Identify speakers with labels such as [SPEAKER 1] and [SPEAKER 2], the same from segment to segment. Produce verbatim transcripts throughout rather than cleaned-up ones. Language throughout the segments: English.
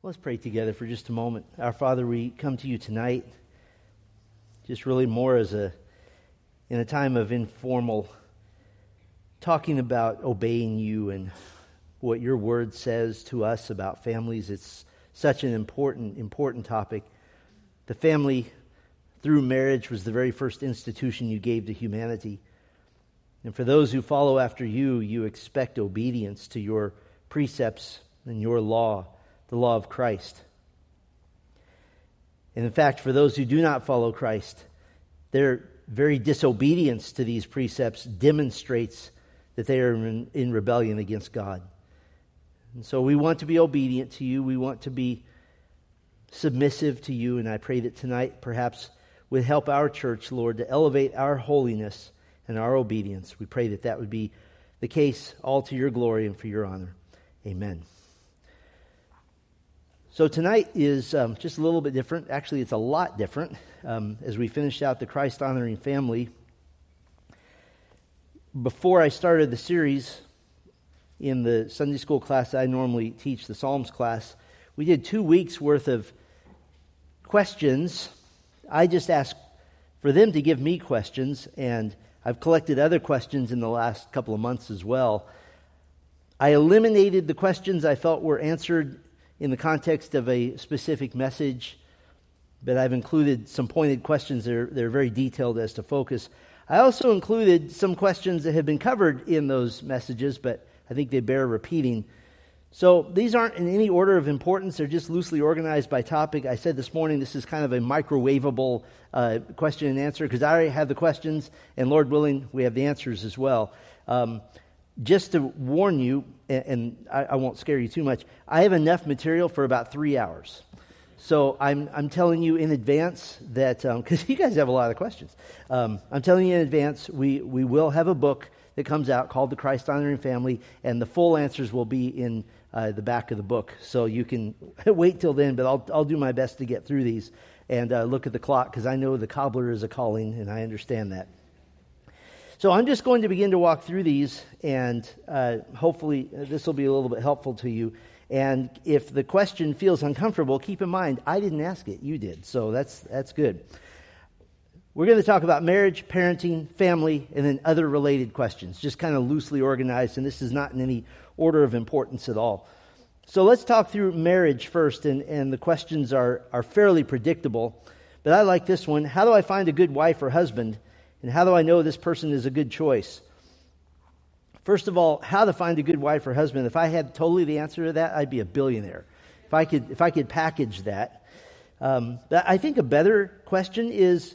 [SPEAKER 1] Let's pray together for just a moment. Our Father, we come to you tonight just really more as a, in a time of informal talking about obeying you and what your word says to us about families. It's such an important, important topic. The family through marriage was the very first institution you gave to humanity. And for those who follow after you, you expect obedience to your precepts and your law, the law of Christ. And in fact, for those who do not follow Christ, their very disobedience to these precepts demonstrates that they are in, in rebellion against God. And so we want to be obedient to you. We want to be submissive to you. And I pray that tonight perhaps would help our church, Lord, to elevate our holiness and our obedience. We pray that that would be the case all to your glory and for your honor. Amen. So tonight is um, just a little bit different. Actually, it's a lot different um, as we finish out the Christ-honoring family. Before I started the series in the Sunday school class I normally teach, the Psalms class, we did two weeks worth of questions. I just asked for them to give me questions, and I've collected other questions in the last couple of months as well. I eliminated the questions I felt were answered in the context of a specific message, but I've included some pointed questions that are, that are very detailed as to focus. I also included some questions that have been covered in those messages, but I think they bear repeating. So these aren't in any order of importance. They're just loosely organized by topic. I said this morning this is kind of a microwavable uh, question and answer because I already have the questions, and Lord willing, we have the answers as well. Um, just to warn you, and, and I, I won't scare you too much, I have enough material for about three hours. So I'm I'm telling you in advance that, because um, you guys have a lot of questions, um, I'm telling you in advance we, we will have a book that comes out called The Christ-Honoring Family, and the full answers will be in uh, the back of the book. So you can wait till then, but I'll I'll do my best to get through these and uh, look at the clock, because I know the cobbler is a calling, and I understand that. So I'm just going to begin to walk through these, and uh, hopefully this will be a little bit helpful to you. And if the question feels uncomfortable, keep in mind, I didn't ask it, you did. So that's that's good. We're going to talk about marriage, parenting, family, and then other related questions, just kind of loosely organized, and this is not in any order of importance at all. So let's talk through marriage first, and, and the questions are, are fairly predictable. But I like this one. How do I find a good wife or husband? And how do I know this person is a good choice? First of all, how to find a good wife or husband. If I had totally the answer to that, I'd be a billionaire. If I could, if I could package that. Um, but I think a better question is,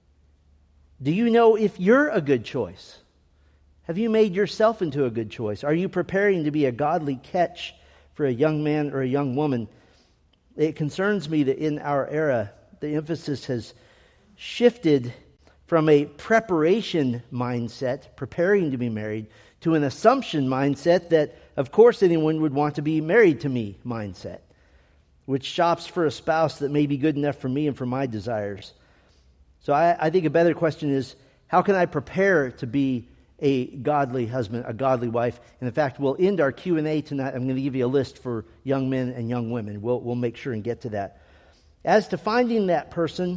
[SPEAKER 1] do you know if you're a good choice? Have you made yourself into a good choice? Are you preparing to be a godly catch for a young man or a young woman? It concerns me that in our era, the emphasis has shifted from a preparation mindset, preparing to be married, to an assumption mindset that, of course, anyone would want to be married to me mindset, which shops for a spouse that may be good enough for me and for my desires. So I, I think a better question is, how can I prepare to be a godly husband, a godly wife? And in fact, we'll end our Q and A tonight. I'm going to give you a list for young men and young women. We'll, we'll make sure and get to that. As to finding that person,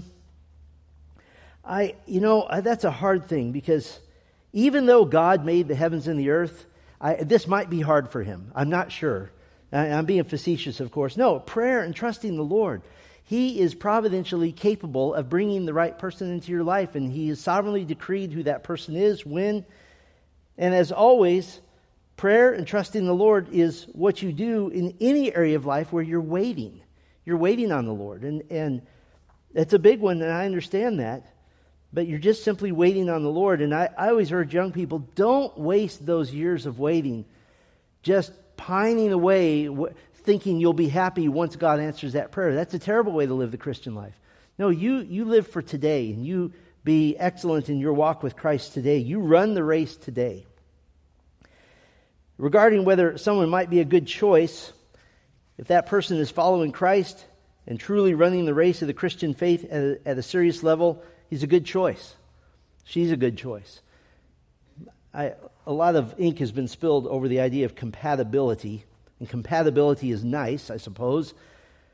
[SPEAKER 1] I, you know, that's a hard thing, because even though God made the heavens and the earth, I, this might be hard for him. I'm not sure. I, I'm being facetious, of course. No, prayer and trusting the Lord. He is providentially capable of bringing the right person into your life, and he has sovereignly decreed who that person is, when. And as always, prayer and trusting the Lord is what you do in any area of life where you're waiting. You're waiting on the Lord. And, and it's a big one, and I understand that. But you're just simply waiting on the Lord. And I, I always urge young people, don't waste those years of waiting just pining away, w- thinking you'll be happy once God answers that prayer. That's a terrible way to live the Christian life. No, you, you live for today, and you be excellent in your walk with Christ today. You run the race today. Regarding whether someone might be a good choice, if that person is following Christ and truly running the race of the Christian faith at a, at a serious level, he's a good choice. She's a good choice. I, a lot of ink has been spilled over the idea of compatibility. And compatibility is nice, I suppose.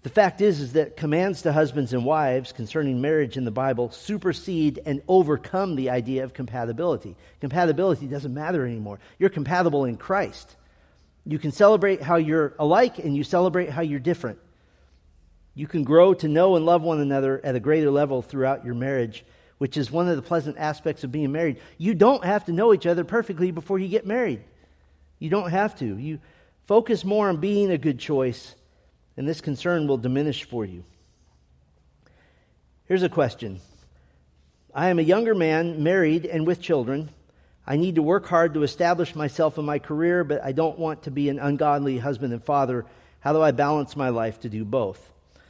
[SPEAKER 1] The fact is, is that commands to husbands and wives concerning marriage in the Bible supersede and overcome the idea of compatibility. Compatibility doesn't matter anymore. You're compatible in Christ. You can celebrate how you're alike and you celebrate how you're different. You can grow to know and love one another at a greater level throughout your marriage, which is one of the pleasant aspects of being married. You don't have to know each other perfectly before you get married. You don't have to. You focus more on being a good choice, and this concern will diminish for you. Here's a question. I am a younger man, married and with children. I need to work hard to establish myself in my career, but I don't want to be an ungodly husband and father. How do I balance my life to do both?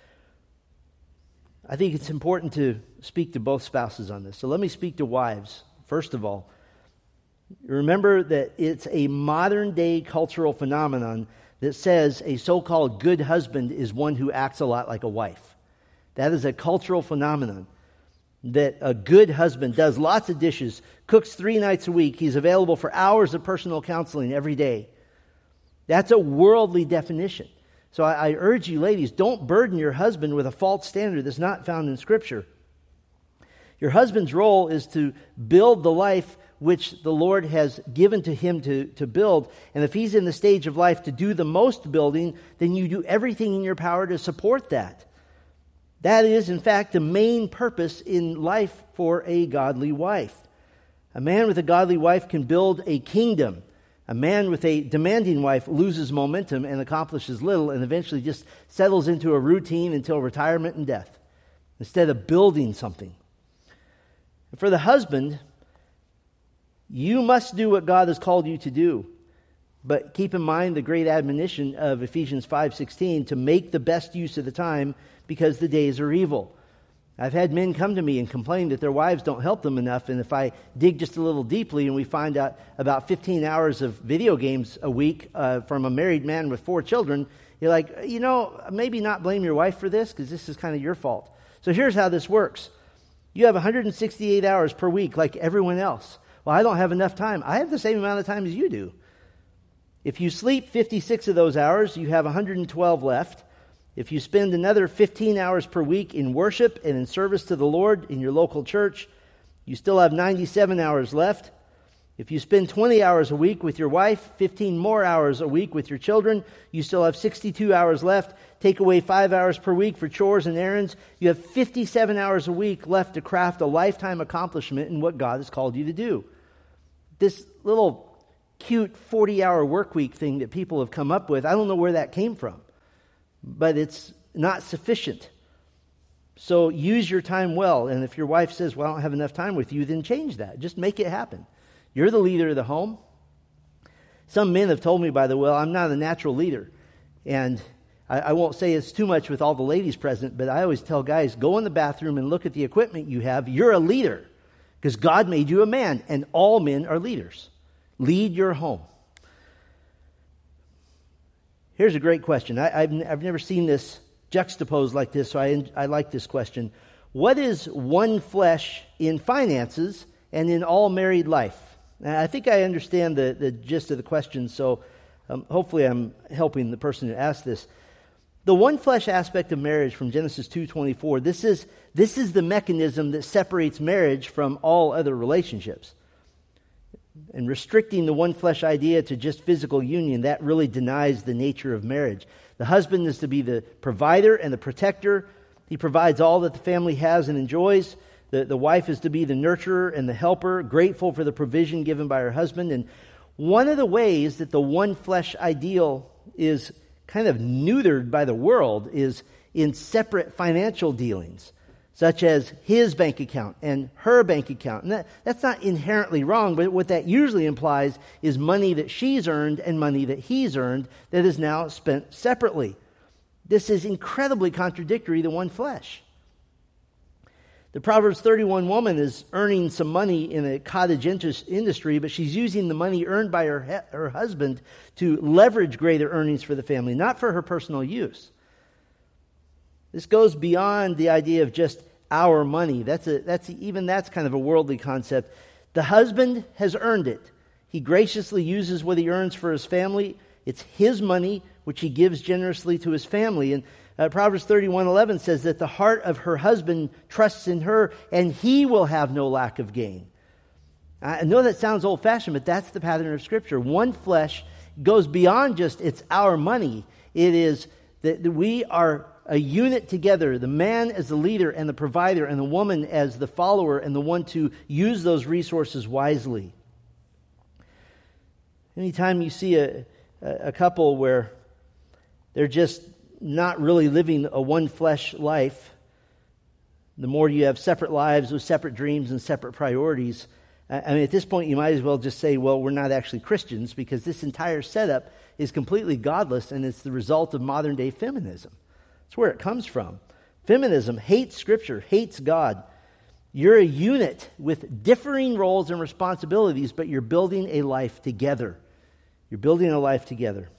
[SPEAKER 1] I think it's important to speak to both spouses on this. So let me speak to wives. First of all, remember that it's a modern-day cultural phenomenon that says a so-called good husband is one who acts a lot like a wife. That is a cultural phenomenon. That a good husband does lots of dishes, cooks three nights a week, he's available for hours of personal counseling every day. That's a worldly definition. So I, I urge you, ladies, don't burden your husband with a false standard that's not found in Scripture. Your husband's role is to build the life which the Lord has given to him to, to build. And if he's in the stage of life to do the most building, then you do everything in your power to support that. That is, in fact, the main purpose in life for a godly wife. A man with a godly wife can build a kingdom. A man with a demanding wife loses momentum and accomplishes little and eventually just settles into a routine until retirement and death, instead of building something. And for the husband, you must do what God has called you to do. But keep in mind the great admonition of Ephesians five sixteen to make the best use of the time because the days are evil. I've had men come to me and complain that their wives don't help them enough, and if I dig just a little deeply and we find out about fifteen hours of video games a week uh, from a married man with four children, you're like, you know, maybe not blame your wife for this because this is kind of your fault. So here's how this works. You have one hundred sixty-eight hours per week like everyone else. Well, I don't have enough time. I have the same amount of time as you do. If you sleep fifty-six of those hours, you have one hundred twelve left. If you spend another fifteen hours per week in worship and in service to the Lord in your local church, you still have ninety-seven hours left. If you spend twenty hours a week with your wife, fifteen more hours a week with your children, you still have sixty-two hours left. Take away five hours per week for chores and errands. You have fifty-seven hours a week left to craft a lifetime accomplishment in what God has called you to do. This little cute forty-hour work week thing that people have come up with, I don't know where that came from. But it's not sufficient. So use your time well. And if your wife says, well, I don't have enough time with you, then change that. Just make it happen. You're the leader of the home. Some men have told me, by the way, well, I'm not a natural leader. And I, I won't say it's too much with all the ladies present, but I always tell guys, go in the bathroom and look at the equipment you have. You're a leader because God made you a man, and all men are leaders. Lead your home. Here's a great question. I, I've, I've never seen this juxtaposed like this, so I, I like this question. What is one flesh in finances and in all married life? Now, I think I understand the, the gist of the question, so um, hopefully I'm helping the person who asked this. The one flesh aspect of marriage from Genesis two twenty-four, this is, this is the mechanism that separates marriage from all other relationships. And restricting the one flesh idea to just physical union, that really denies the nature of marriage. The husband is to be the provider and the protector. He provides all that the family has and enjoys. The, the wife is to be the nurturer and the helper, grateful for the provision given by her husband. And one of the ways that the one flesh ideal is kind of neutered by the world is in separate financial dealings, such as his bank account and her bank account. And that, that's not inherently wrong, but what that usually implies is money that she's earned and money that he's earned that is now spent separately. This is incredibly contradictory to one flesh. The Proverbs thirty-one woman is earning some money in a cottage industry, but she's using the money earned by her, her husband to leverage greater earnings for the family, not for her personal use. This goes beyond the idea of just our money. That's a, that's a, even that's kind of a worldly concept. The husband has earned it. He graciously uses what he earns for his family. It's his money, which he gives generously to his family. And uh, Proverbs thirty-one eleven says that the heart of her husband trusts in her, and he will have no lack of gain. I know that sounds old-fashioned, but that's the pattern of Scripture. One flesh goes beyond just it's our money. It is that we are a unit together, the man as the leader and the provider, and the woman as the follower and the one to use those resources wisely. Anytime you see a, a couple where they're just not really living a one flesh life, the more you have separate lives with separate dreams and separate priorities, I mean, at this point you might as well just say, well, we're not actually Christians, because this entire setup is completely godless, and it's the result of modern day feminism. That's where it comes from. Feminism hates Scripture, hates God. You're a unit with differing roles and responsibilities, but you're building a life together. You're building a life together.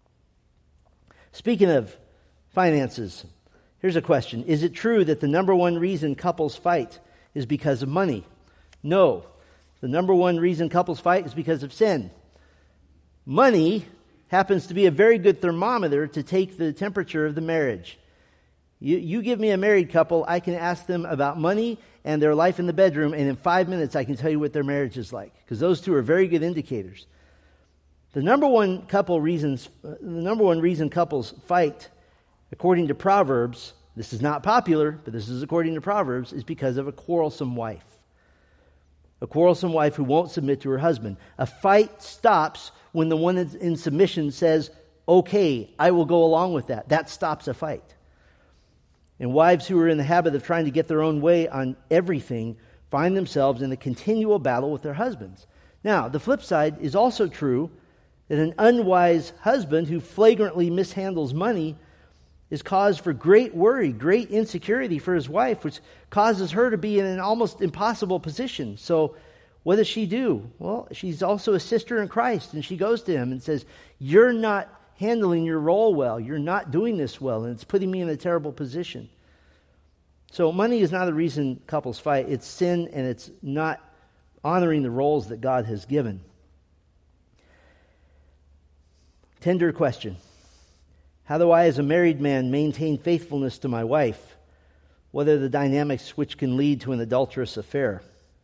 [SPEAKER 1] Speaking of finances, here's a question. Is it true that the number one reason couples fight is because of money? No. The number one reason couples fight is because of sin. Money happens to be a very good thermometer to take the temperature of the marriage. You, you give me a married couple, I can ask them about money and their life in the bedroom, and in five minutes I can tell you what their marriage is like, because those two are very good indicators. The number one couple reasons, uh, the number one reason couples fight, according to Proverbs, this is not popular, but this is according to Proverbs, is because of a quarrelsome wife. A quarrelsome wife who won't submit to her husband. A fight stops when the one that's in submission says, okay, I will go along with that. That stops a fight. And wives who are in the habit of trying to get their own way on everything find themselves in a continual battle with their husbands. Now, the flip side is also true, that an unwise husband who flagrantly mishandles money is cause for great worry, great insecurity for his wife, which causes her to be in an almost impossible position. So what does she do? Well, she's also a sister in Christ, and she goes to him and says, you're not handling your role well. You're not doing this well, and it's putting me in a terrible position. So money is not the reason couples fight. It's sin, and it's not honoring the roles that God has given. Tender question. How do I, as a married man, maintain faithfulness to my wife? What are the dynamics which can lead to an adulterous affair?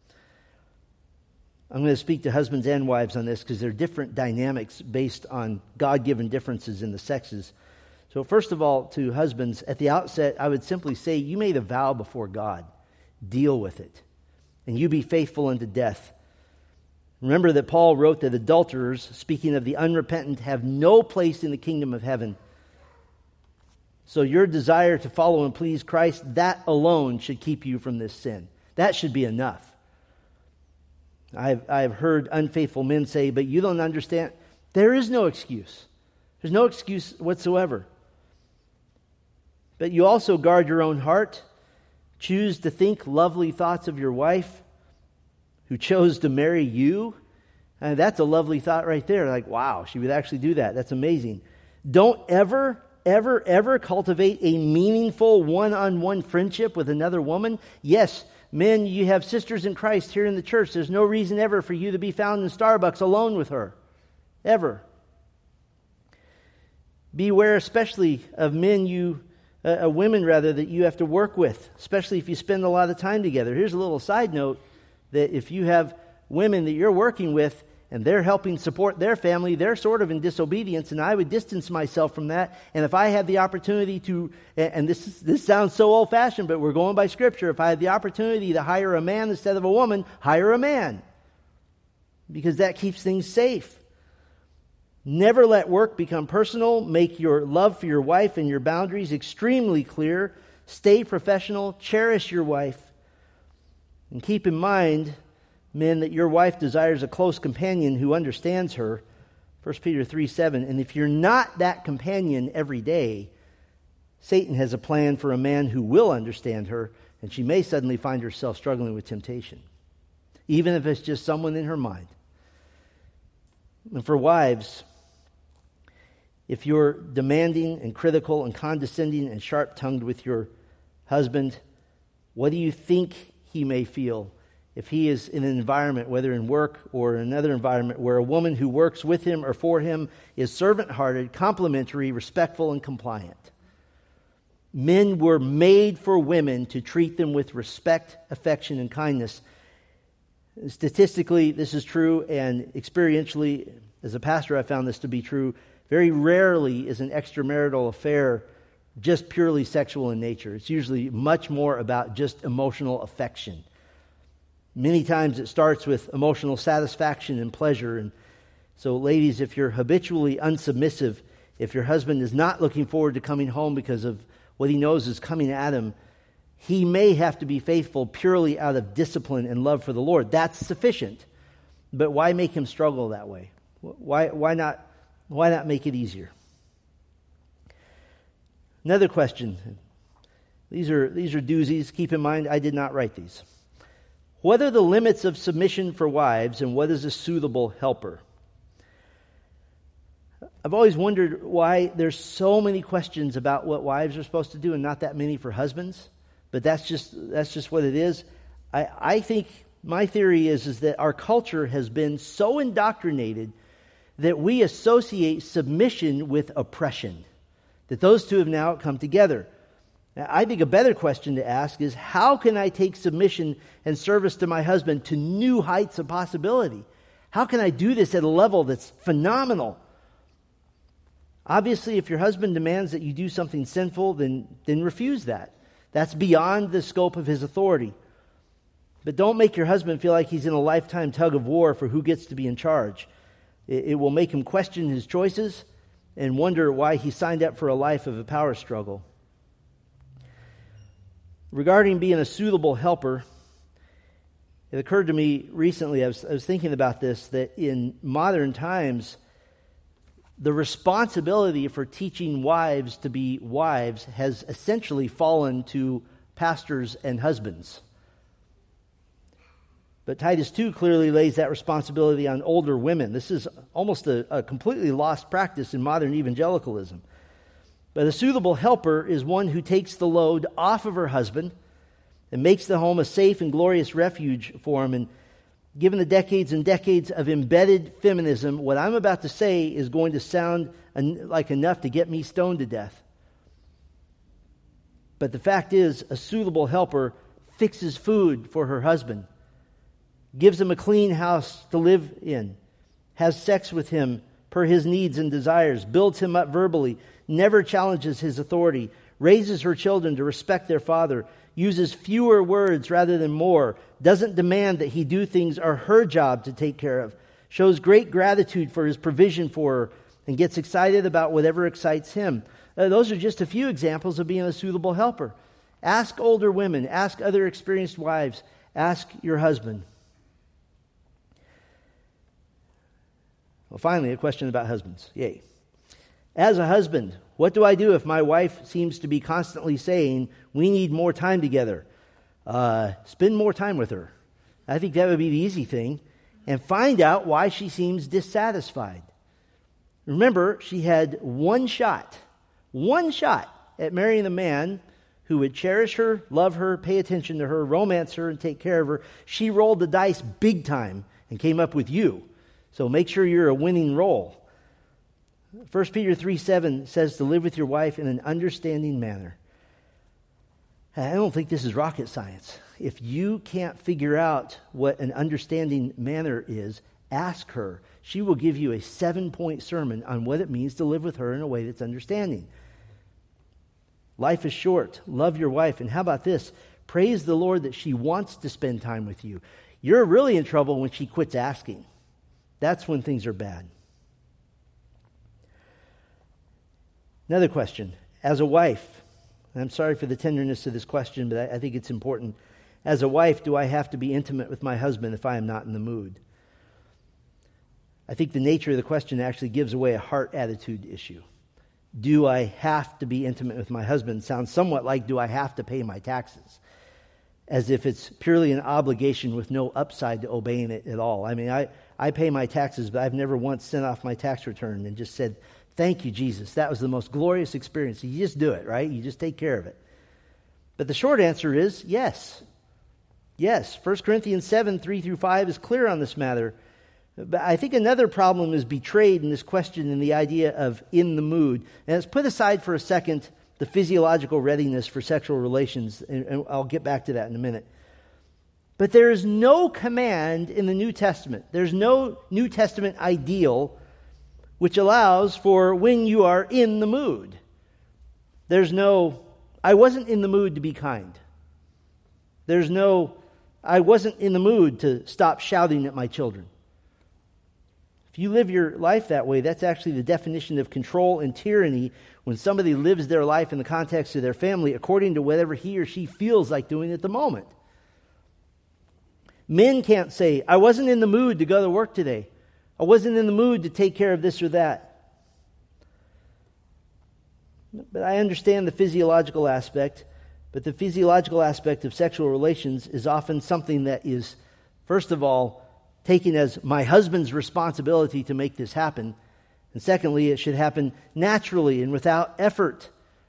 [SPEAKER 1] I'm going to speak to husbands and wives on this because there are different dynamics based on God-given differences in the sexes. So first of all, to husbands, at the outset, I would simply say, you made a vow before God. Deal with it. And you be faithful unto death. Remember that Paul wrote that adulterers, speaking of the unrepentant, have no place in the kingdom of heaven. So your desire to follow and please Christ, that alone should keep you from this sin. That should be enough. I've, I've heard unfaithful men say, but you don't understand. There is no excuse. There's no excuse whatsoever. But you also guard your own heart. Choose to think lovely thoughts of your wife who chose to marry you. And that's a lovely thought right there. Like, wow, she would actually do that. That's amazing. Don't ever, ever, ever cultivate a meaningful one-on-one friendship with another woman. Yes, men, you have sisters in Christ here in the church. There's no reason ever for you to be found in Starbucks alone with her. Ever. Beware especially of men you, uh, women rather, that you have to work with, especially if you spend a lot of time together. Here's a little side note, that if you have women that you're working with and they're helping support their family, they're sort of in disobedience, and I would distance myself from that. And if I had the opportunity to, and this is, this sounds so old-fashioned, but we're going by Scripture, if I had the opportunity to hire a man instead of a woman, hire a man. Because that keeps things safe. Never let work become personal. Make your love for your wife and your boundaries extremely clear. Stay professional. Cherish your wife. And keep in mind, men, that your wife desires a close companion who understands her. First Peter three seven. And if you're not that companion every day, Satan has a plan for a man who will understand her, and she may suddenly find herself struggling with temptation, even if it's just someone in her mind. And for wives, if you're demanding and critical and condescending and sharp-tongued with your husband, what do you think he may feel if he is in an environment, whether in work or another environment, where a woman who works with him or for him is servant-hearted, complimentary, respectful, and compliant. Men were made for women to treat them with respect, affection, and kindness. Statistically, this is true, and experientially, as a pastor, I found this to be true. Very rarely is an extramarital affair just purely sexual in nature. It's usually much more about just emotional affection. Many times it starts with emotional satisfaction and pleasure. And so, ladies, if you're habitually unsubmissive, if your husband is not looking forward to coming home because of what he knows is coming at him, he may have to be faithful purely out of discipline and love for the Lord. That's sufficient. But why make him struggle that way? Why, why not, why not make it easier? Another question. These are, these are doozies. Keep in mind, I did not write these. What are the limits of submission for wives, and what is a suitable helper? I've always wondered why there's so many questions about what wives are supposed to do and not that many for husbands. But that's just that's just what it is. I, I think my theory is, is that our culture has been so indoctrinated that we associate submission with oppression, that those two have now come together. Now, I think a better question to ask is, how can I take submission and service to my husband to new heights of possibility? How can I do this at a level that's phenomenal? Obviously, if your husband demands that you do something sinful, then, then refuse that. That's beyond the scope of his authority. But don't make your husband feel like he's in a lifetime tug of war for who gets to be in charge. It, it will make him question his choices and wonder why he signed up for a life of a power struggle. Regarding being a suitable helper, it occurred to me recently, I was, I was thinking about this, that in modern times, the responsibility for teaching wives to be wives has essentially fallen to pastors and husbands. But Titus two clearly lays that responsibility on older women. This is almost a, a completely lost practice in modern evangelicalism. But a suitable helper is one who takes the load off of her husband and makes the home a safe and glorious refuge for him. And given the decades and decades of embedded feminism, what I'm about to say is going to sound en- like enough to get me stoned to death. But the fact is, a suitable helper fixes food for her husband, gives him a clean house to live in, has sex with him per his needs and desires, builds him up verbally, never challenges his authority, raises her children to respect their father, uses fewer words rather than more, doesn't demand that he do things are her job to take care of, shows great gratitude for his provision for her, and gets excited about whatever excites him. Uh, those are just a few examples of being a suitable helper. Ask older women, ask other experienced wives, ask your husband. Well, finally, a question about husbands. Yay. As a husband, what do I do if my wife seems to be constantly saying, we need more time together? Uh, spend more time with her. I think that would be the easy thing. And find out why she seems dissatisfied. Remember, she had one shot, one shot at marrying a man who would cherish her, love her, pay attention to her, romance her, and take care of her. She rolled the dice big time and came up with you. So make sure you're a winning roll. First Peter three seven says to live with your wife in an understanding manner. I don't think this is rocket science. If you can't figure out what an understanding manner is, ask her. She will give you a seven-point sermon on what it means to live with her in a way that's understanding. Life is short. Love your wife. And how about this? Praise the Lord that she wants to spend time with you. You're really in trouble when she quits asking. That's when things are bad. Another question. As a wife, and I'm sorry for the tenderness of this question, but I, I think it's important. As a wife, do I have to be intimate with my husband if I am not in the mood? I think the nature of the question actually gives away a heart attitude issue. Do I have to be intimate with my husband? Sounds somewhat like, do I have to pay my taxes? As if it's purely an obligation with no upside to obeying it at all. I mean, I, I pay my taxes, but I've never once sent off my tax return and just said, thank you, Jesus. That was the most glorious experience. You just do it, right? You just take care of it. But the short answer is yes. Yes, First Corinthians seven, three through five is clear on this matter. But I think another problem is betrayed in this question in the idea of in the mood. And let's put aside for a second the physiological readiness for sexual relations, and, and I'll get back to that in a minute. But there is no command in the New Testament. There's no New Testament ideal which allows for when you are in the mood. There's no, I wasn't in the mood to be kind. There's no, I wasn't in the mood to stop shouting at my children. If you live your life that way, that's actually the definition of control and tyranny, when somebody lives their life in the context of their family according to whatever he or she feels like doing at the moment. Men can't say, I wasn't in the mood to go to work today. I wasn't in the mood to take care of this or that. But I understand the physiological aspect, but the physiological aspect of sexual relations is often something that is, first of all, taken as my husband's responsibility to make this happen. And secondly, it should happen naturally and without effort.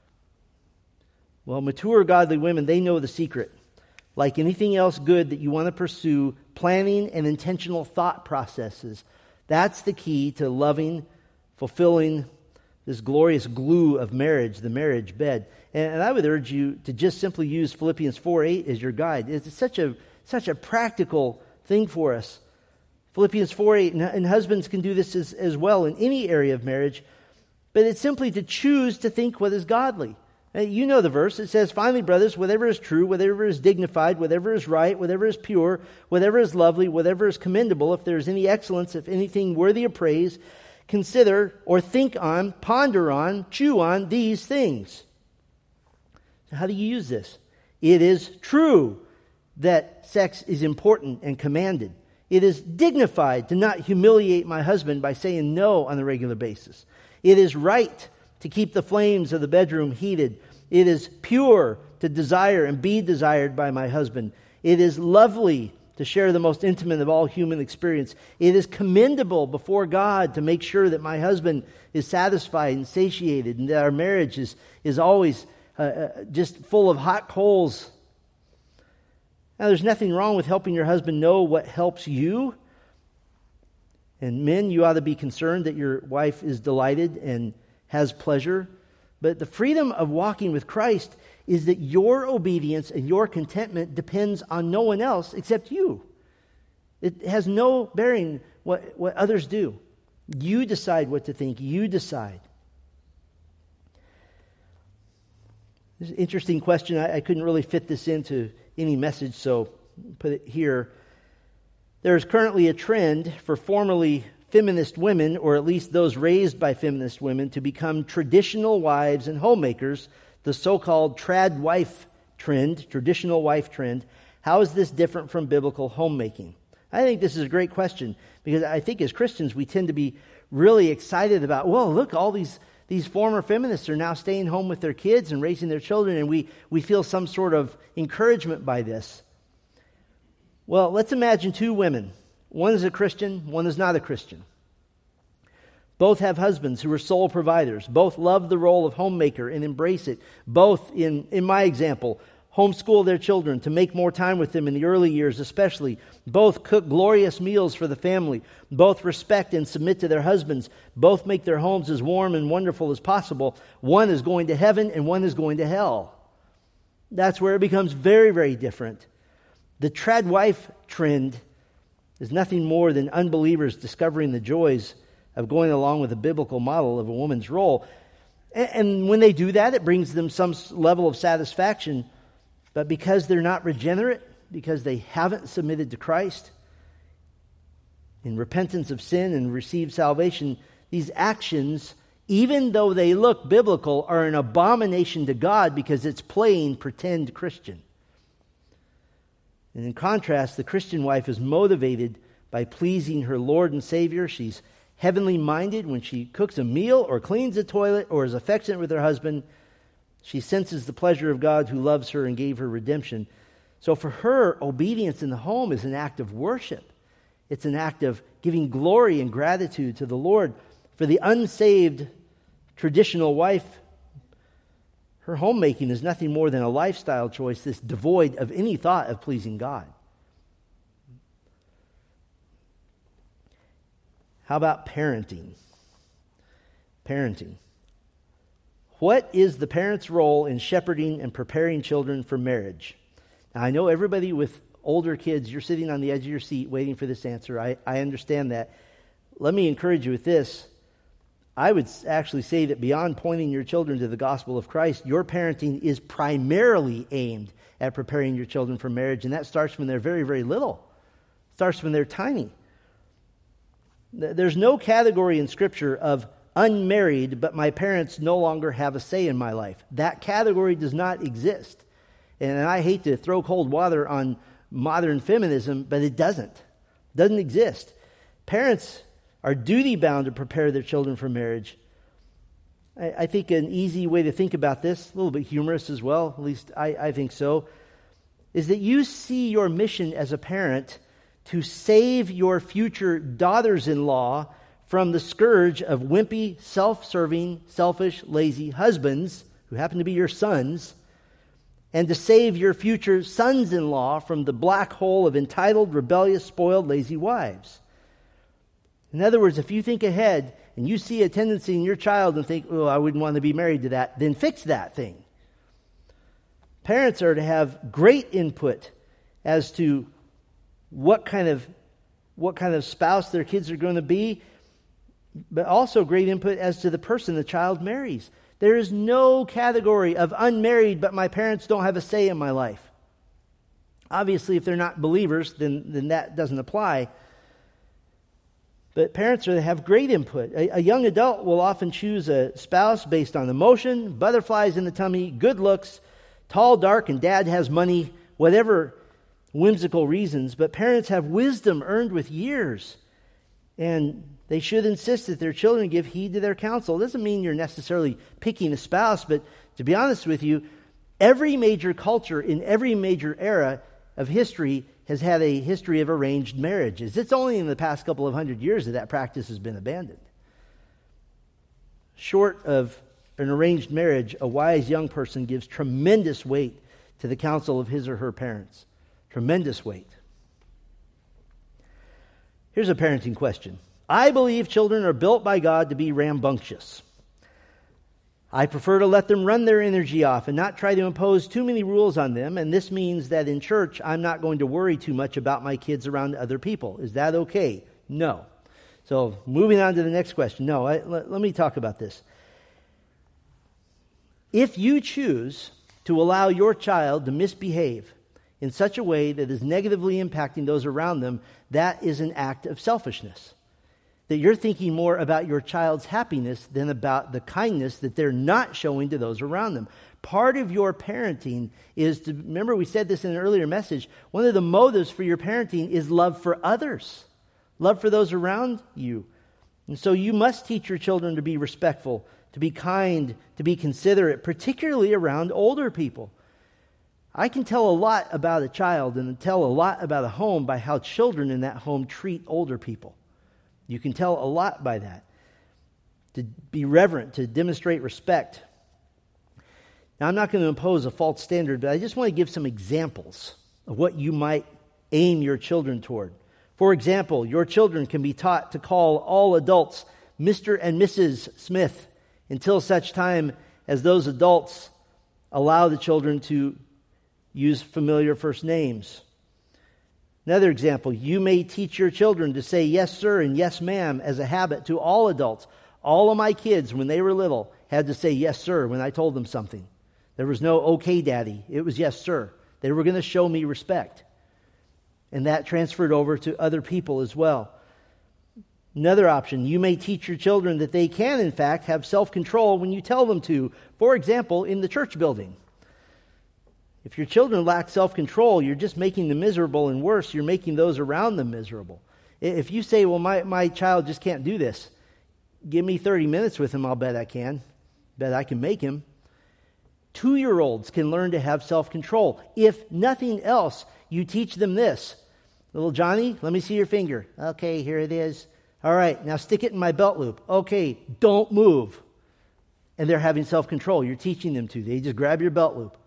[SPEAKER 1] Well, mature godly women, they know the secret. Like anything else good that you want to pursue, planning and intentional thought processes. That's the key to loving, fulfilling this glorious glue of marriage, the marriage bed. And, and I would urge you to just simply use Philippians four eight as your guide. It's such a such a practical thing for us. Philippians four eight, and, and husbands can do this as, as well in any area of marriage, but it's simply to choose to think what is godly. Uh, You know the verse. It says, finally, brothers, whatever is true, whatever is dignified, whatever is right, whatever is pure, whatever is lovely, whatever is commendable, if there is any excellence, if anything worthy of praise, consider or think on, ponder on, chew on these things. So how do you use this? It is true that sex is important and commanded. It is dignified to not humiliate my husband by saying no on a regular basis. It is right to keep the flames of the bedroom heated. It is pure to desire and be desired by my husband. It is lovely to share the most intimate of all human experience. It is commendable before God to make sure that my husband is satisfied and satiated, and that our marriage is, is always uh, uh, just full of hot coals. Now, there's nothing wrong with helping your husband know what helps you. And men, you ought to be concerned that your wife is delighted and has pleasure. But the freedom of walking with Christ is that your obedience and your contentment depends on no one else except you. It has no bearing what, what others do. You decide what to think. You decide. This is an interesting question. I, I couldn't really fit this into any message, so put it here. There is currently a trend for formerly feminist women, or at least those raised by feminist women, to become traditional wives and homemakers, the so-called trad wife trend, traditional wife trend. How is this different from biblical homemaking? I think this is a great question, because I think as Christians we tend to be really excited about, well, look, all these These former feminists are now staying home with their kids and raising their children, and we, we feel some sort of encouragement by this. Well, let's imagine two women. One is a Christian, one is not a Christian. Both have husbands who are sole providers. Both love the role of homemaker and embrace it. Both, in, in my example, homeschool their children to make more time with them in the early years especially. Both cook glorious meals for the family. Both respect and submit to their husbands. Both make their homes as warm and wonderful as possible. One is going to heaven and one is going to hell. That's where it becomes very, very different. The trad wife trend is nothing more than unbelievers discovering the joys of going along with the biblical model of a woman's role. And when they do that, it brings them some level of satisfaction. But because they're not regenerate, because they haven't submitted to Christ in repentance of sin and received salvation, these actions, even though they look biblical, are an abomination to God because it's playing pretend Christian. And in contrast, the Christian wife is motivated by pleasing her Lord and Savior. She's heavenly minded when she cooks a meal or cleans a toilet or is affectionate with her husband. She senses the pleasure of God who loves her and gave her redemption. So for her, obedience in the home is an act of worship. It's an act of giving glory and gratitude to the Lord. For the unsaved traditional wife, her homemaking is nothing more than a lifestyle choice that's devoid of any thought of pleasing God. How about parenting? Parenting. What is the parent's role in shepherding and preparing children for marriage? Now, I know everybody with older kids, you're sitting on the edge of your seat waiting for this answer. I, I understand that. Let me encourage you with this. I would actually say that beyond pointing your children to the gospel of Christ, your parenting is primarily aimed at preparing your children for marriage, and that starts when they're very, very little. It starts when they're tiny. There's no category in Scripture of unmarried, but my parents no longer have a say in my life. That category does not exist. And I hate to throw cold water on modern feminism, but it doesn't. It doesn't exist. Parents are duty-bound to prepare their children for marriage. I, I think an easy way to think about this, a little bit humorous as well, at least I, I think so, is that you see your mission as a parent to save your future daughters-in-law from the scourge of wimpy, self-serving, selfish, lazy husbands who happen to be your sons, and to save your future sons-in-law from the black hole of entitled, rebellious, spoiled, lazy wives. In other words, if you think ahead and you see a tendency in your child and think, oh, I wouldn't want to be married to that, then fix that thing. Parents are to have great input as to what kind of what kind of spouse their kids are going to be, but also great input as to the person the child marries. There is no category of unmarried, but my parents don't have a say in my life. Obviously, if they're not believers, then, then that doesn't apply. But parents are to have great input. A, a young adult will often choose a spouse based on emotion, butterflies in the tummy, good looks, tall, dark, and dad has money, whatever whimsical reasons. But parents have wisdom earned with years, and they should insist that their children give heed to their counsel. It doesn't mean you're necessarily picking a spouse, but to be honest with you, every major culture in every major era of history has had a history of arranged marriages. It's only in the past couple of hundred years that that practice has been abandoned. Short of an arranged marriage, a wise young person gives tremendous weight to the counsel of his or her parents. Tremendous weight. Here's a parenting question. I believe children are built by God to be rambunctious. I prefer to let them run their energy off and not try to impose too many rules on them, and this means that in church I'm not going to worry too much about my kids around other people. Is that okay? No. So moving on to the next question. No, I, let, let me talk about this. If you choose to allow your child to misbehave in such a way that is negatively impacting those around them, that is an act of selfishness. That you're thinking more about your child's happiness than about the kindness that they're not showing to those around them. Part of your parenting is to, remember we said this in an earlier message, one of the motives for your parenting is love for others, love for those around you. And so you must teach your children to be respectful, to be kind, to be considerate, particularly around older people. I can tell a lot about a child and tell a lot about a home by how children in that home treat older people. You can tell a lot by that. To be reverent, to demonstrate respect. Now, I'm not going to impose a false standard, but I just want to give some examples of what you might aim your children toward. For example, your children can be taught to call all adults Mister and Missus Smith until such time as those adults allow the children to use familiar first names. Another example, you may teach your children to say yes, sir, and yes, ma'am as a habit to all adults. All of my kids, when they were little, had to say yes, sir when I told them something. There was no okay, daddy. It was yes, sir. They were going to show me respect. And that transferred over to other people as well. Another option, you may teach your children that they can, in fact, have self-control when you tell them to. For example, in the church building. If your children lack self-control, you're just making them miserable, and worse, you're making those around them miserable. If you say, well, my, my child just can't do this, give me thirty minutes with him, I'll bet I can. Bet I can make him. Two-year-olds can learn to have self-control. If nothing else, you teach them this. Little Johnny, let me see your finger. Okay, here it is. All right, now stick it in my belt loop. Okay, don't move. And they're having self-control. You're teaching them to. They just grab your belt loop.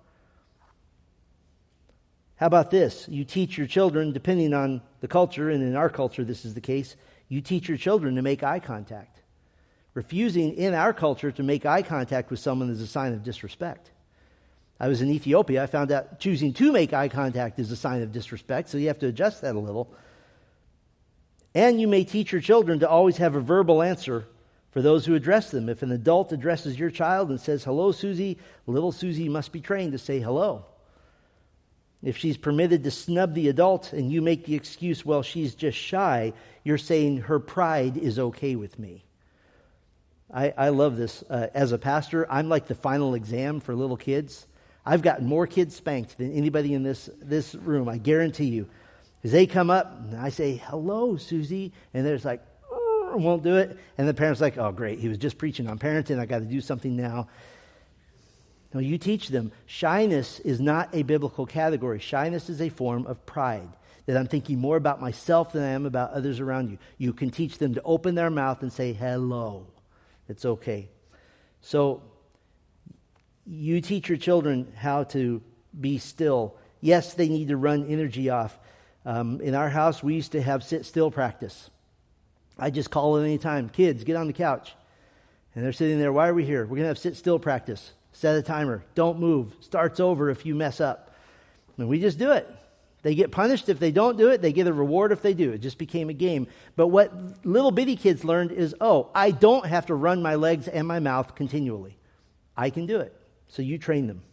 [SPEAKER 1] How about this? You teach your children, depending on the culture, and in our culture this is the case, You teach your children to make eye contact. Refusing in our culture to make eye contact with someone is a sign of disrespect. I was in Ethiopia. I found out choosing to make eye contact is a sign of disrespect, so you have to adjust that a little. And you may teach your children to always have a verbal answer for those who address them. If an adult addresses your child and says, "Hello, Susie," little Susie must be trained to say hello. If she's permitted to snub the adult and you make the excuse, "Well, she's just shy," you're saying her pride is okay with me. I, I love this. Uh, as a pastor, I'm like the final exam for little kids. I've gotten more kids spanked than anybody in this, this room, I guarantee you. Because they come up and I say, "Hello, Susie," and they're just like, won't do it. And the parent's like, "Oh, great, he was just preaching on parenting. I got to do something now." No, you teach them. Shyness is not a biblical category. Shyness is a form of pride, that I'm thinking more about myself than I am about others around you. You can teach them to open their mouth and say hello. It's okay. So you teach your children how to be still. Yes, they need to run energy off. Um, in our house, we used to have sit-still practice. I just call it any time. "Kids, get on the couch." And they're sitting there. "Why are we here?" "We're going to have sit-still practice. Set a timer. Don't move. Starts over if you mess up." And we just do it. They get punished if they don't do it. They get a reward if they do. It just became a game. But what little bitty kids learned is, oh, I don't have to run my legs and my mouth continually. I can do it. So you train them.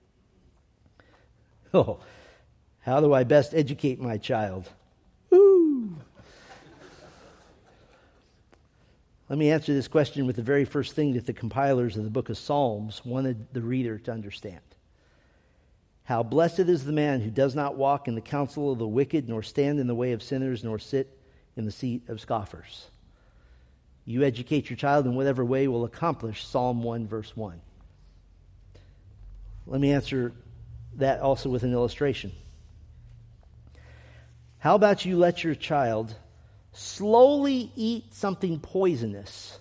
[SPEAKER 1] Oh, how do I best educate my child? Woo! Let me answer this question with the very first thing that the compilers of the book of Psalms wanted the reader to understand. How blessed is the man who does not walk in the counsel of the wicked, nor stand in the way of sinners, nor sit in the seat of scoffers. You educate your child in whatever way will accomplish Psalm one, verse one. Let me answer that also with an illustration. How about you let your child slowly eat something poisonous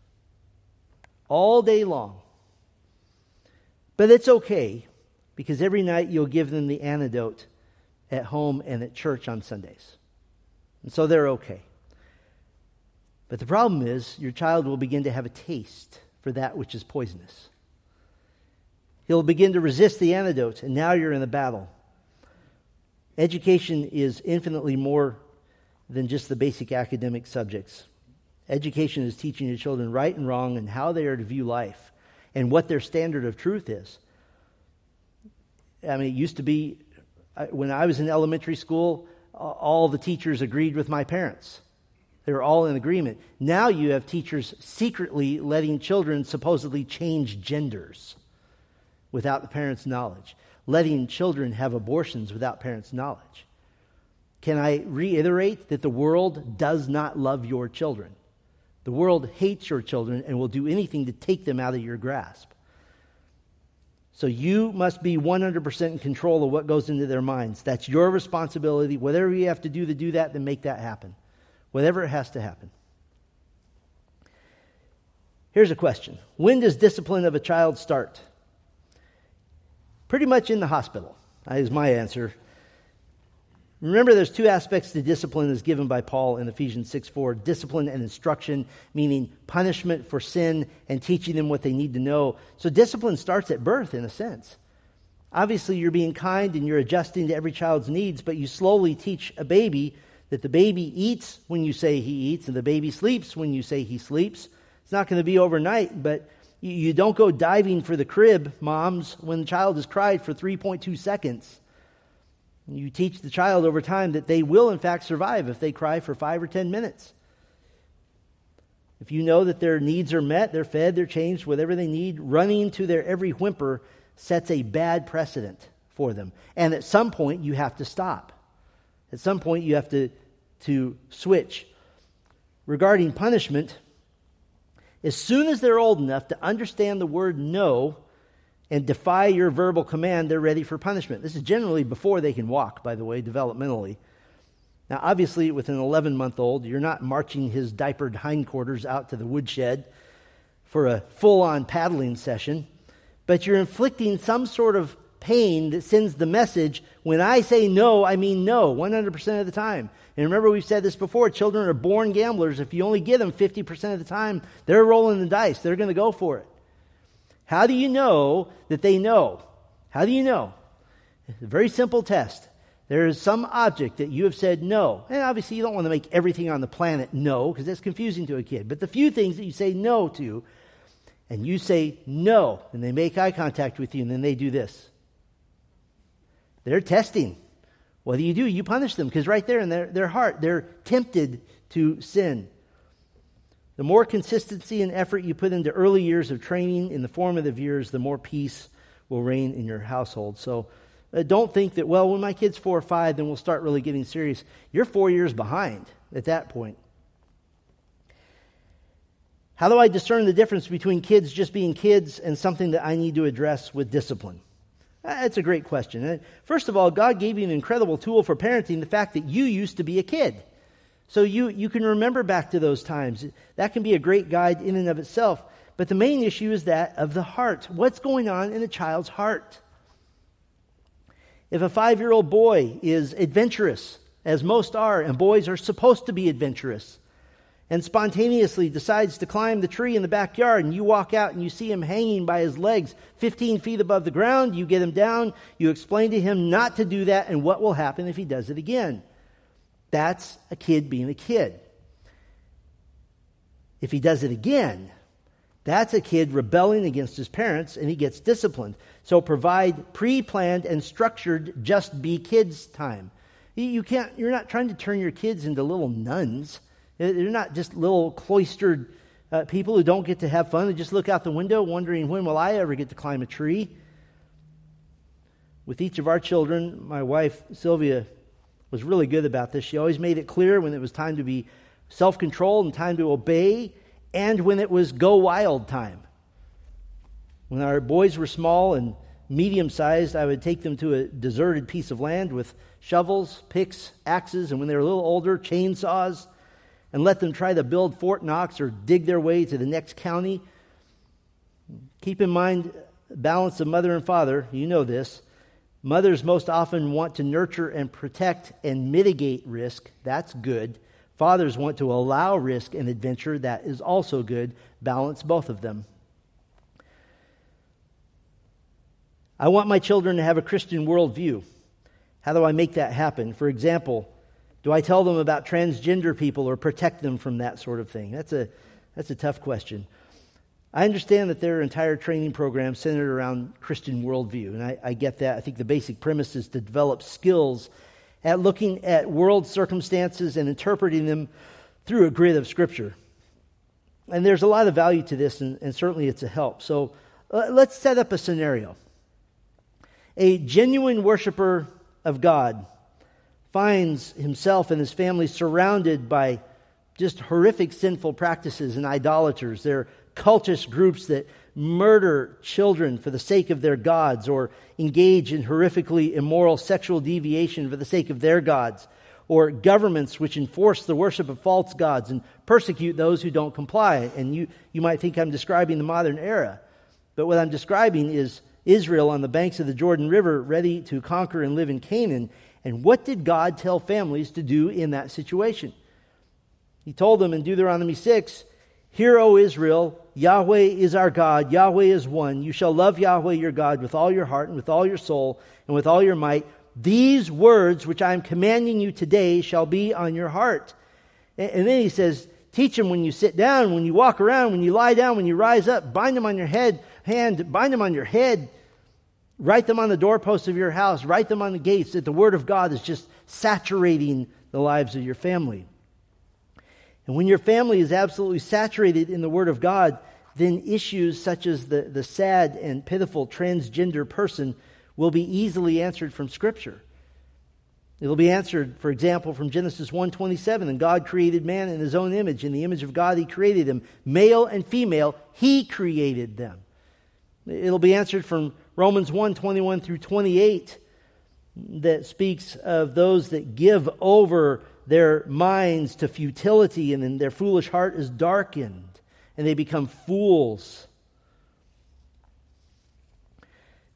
[SPEAKER 1] all day long? But it's okay, because every night you'll give them the antidote at home and at church on Sundays. And so they're okay. But the problem is, your child will begin to have a taste for that which is poisonous. He'll begin to resist the antidote, and now you're in a battle. Education is infinitely more than just the basic academic subjects. Education is teaching your children right and wrong and how they are to view life and what their standard of truth is. I mean, it used to be, when I was in elementary school, all the teachers agreed with my parents. They were all in agreement. Now you have teachers secretly letting children supposedly change genders without the parents' knowledge. Letting children have abortions without parents' knowledge. Can I reiterate that the world does not love your children? The world hates your children and will do anything to take them out of your grasp. So you must be one hundred percent in control of what goes into their minds. That's your responsibility. Whatever you have to do to do that, then make that happen. Whatever it has to happen. Here's a question. When does discipline of a child start? Pretty much in the hospital, is my answer. Remember, there's two aspects to discipline as given by Paul in Ephesians six four. Discipline and instruction, meaning punishment for sin and teaching them what they need to know. So discipline starts at birth, in a sense. Obviously, you're being kind and you're adjusting to every child's needs, but you slowly teach a baby that the baby eats when you say he eats and the baby sleeps when you say he sleeps. It's not going to be overnight, but you, you don't go diving for the crib, moms, when the child has cried for three point two seconds. You teach the child over time that they will, in fact, survive if they cry for five or ten minutes. If you know that their needs are met, they're fed, they're changed, whatever they need, running to their every whimper sets a bad precedent for them. And at some point, you have to stop. At some point, you have to, to switch. Regarding punishment, as soon as they're old enough to understand the word no and defy your verbal command, they're ready for punishment. This is generally before they can walk, by the way, developmentally. Now, obviously, with an eleven-month-old, you're not marching his diapered hindquarters out to the woodshed for a full-on paddling session, but you're inflicting some sort of pain that sends the message. When I say no, I mean no, one hundred percent of the time. And remember, we've said this before, children are born gamblers. If you only give them fifty percent of the time, they're rolling the dice. They're going to go for it. How do you know that they know? How do you know? It's a very simple test. There is some object that you have said no. And obviously you don't want to make everything on the planet no, because that's confusing to a kid. But the few things that you say no to, and you say no, and they make eye contact with you, and then they do this. They're testing. What do you do? You punish them, because right there in their, their heart, they're tempted to sin. The more consistency and effort you put into early years of training in the formative years, the more peace will reign in your household. So uh, don't think that, well, when my kid's four or five, then we'll start really getting serious. You're four years behind at that point. How do I discern the difference between kids just being kids and something that I need to address with discipline? That's a great question. First of all, God gave you an incredible tool for parenting, the fact that you used to be a kid. So you, you can remember back to those times. That can be a great guide in and of itself. But the main issue is that of the heart. What's going on in a child's heart? If a five-year-old boy is adventurous, as most are, and boys are supposed to be adventurous, and spontaneously decides to climb the tree in the backyard, and you walk out and you see him hanging by his legs fifteen feet above the ground, you get him down, you explain to him not to do that, and what will happen if he does it again. That's a kid being a kid. If he does it again, that's a kid rebelling against his parents, and he gets disciplined. So provide pre-planned and structured just be kids time. You can't, you're not trying to turn your kids into little nuns. They're not just little cloistered uh, people who don't get to have fun. They just look out the window wondering, when will I ever get to climb a tree? With each of our children, my wife, Sylvia, was really good about this. She always made it clear when it was time to be self-controlled and time to obey, and when it was go wild time. When our boys were small and medium-sized, I would take them to a deserted piece of land with shovels, picks, axes, and when they were a little older, chainsaws, and let them try to build Fort Knox or dig their way to the next county. Keep in mind, balance of mother and father, you know this. Mothers most often want to nurture and protect and mitigate risk. That's good. Fathers want to allow risk and adventure. That is also good. Balance both of them. I want my children to have a Christian worldview. How do I make that happen? For example, do I tell them about transgender people or protect them from that sort of thing? That's a that's a tough question. I understand that there are entire training programs centered around Christian worldview, and I, I get that. I think the basic premise is to develop skills at looking at world circumstances and interpreting them through a grid of Scripture. And there's a lot of value to this, and, and certainly it's a help. So uh, let's set up a scenario. A genuine worshiper of God finds himself and his family surrounded by just horrific sinful practices and idolaters. They're cultist groups that murder children for the sake of their gods or engage in horrifically immoral sexual deviation for the sake of their gods, or governments which enforce the worship of false gods and persecute those who don't comply. And you, you might think I'm describing the modern era, but what I'm describing is Israel on the banks of the Jordan River, ready to conquer and live in Canaan. And what did God tell families to do in that situation? He told them in Deuteronomy six, "Hear, O Israel, Yahweh is our God, Yahweh is one. You shall love Yahweh your God with all your heart and with all your soul and with all your might. These words which I am commanding you today shall be on your heart." And then he says, teach them when you sit down, when you walk around, when you lie down, when you rise up. Bind them on your head, hand, bind them on your head. Write them on the doorposts of your house. Write them on the gates, that the Word of God is just saturating the lives of your family. And when your family is absolutely saturated in the Word of God, then issues such as the, the sad and pitiful transgender person will be easily answered from Scripture. It'll be answered, for example, from Genesis one twenty-seven. And God created man in His own image. In the image of God He created him. Male and female, He created them. It'll be answered from Romans one twenty-one through twenty-eight, that speaks of those that give over their minds to futility, and then their foolish heart is darkened, and they become fools.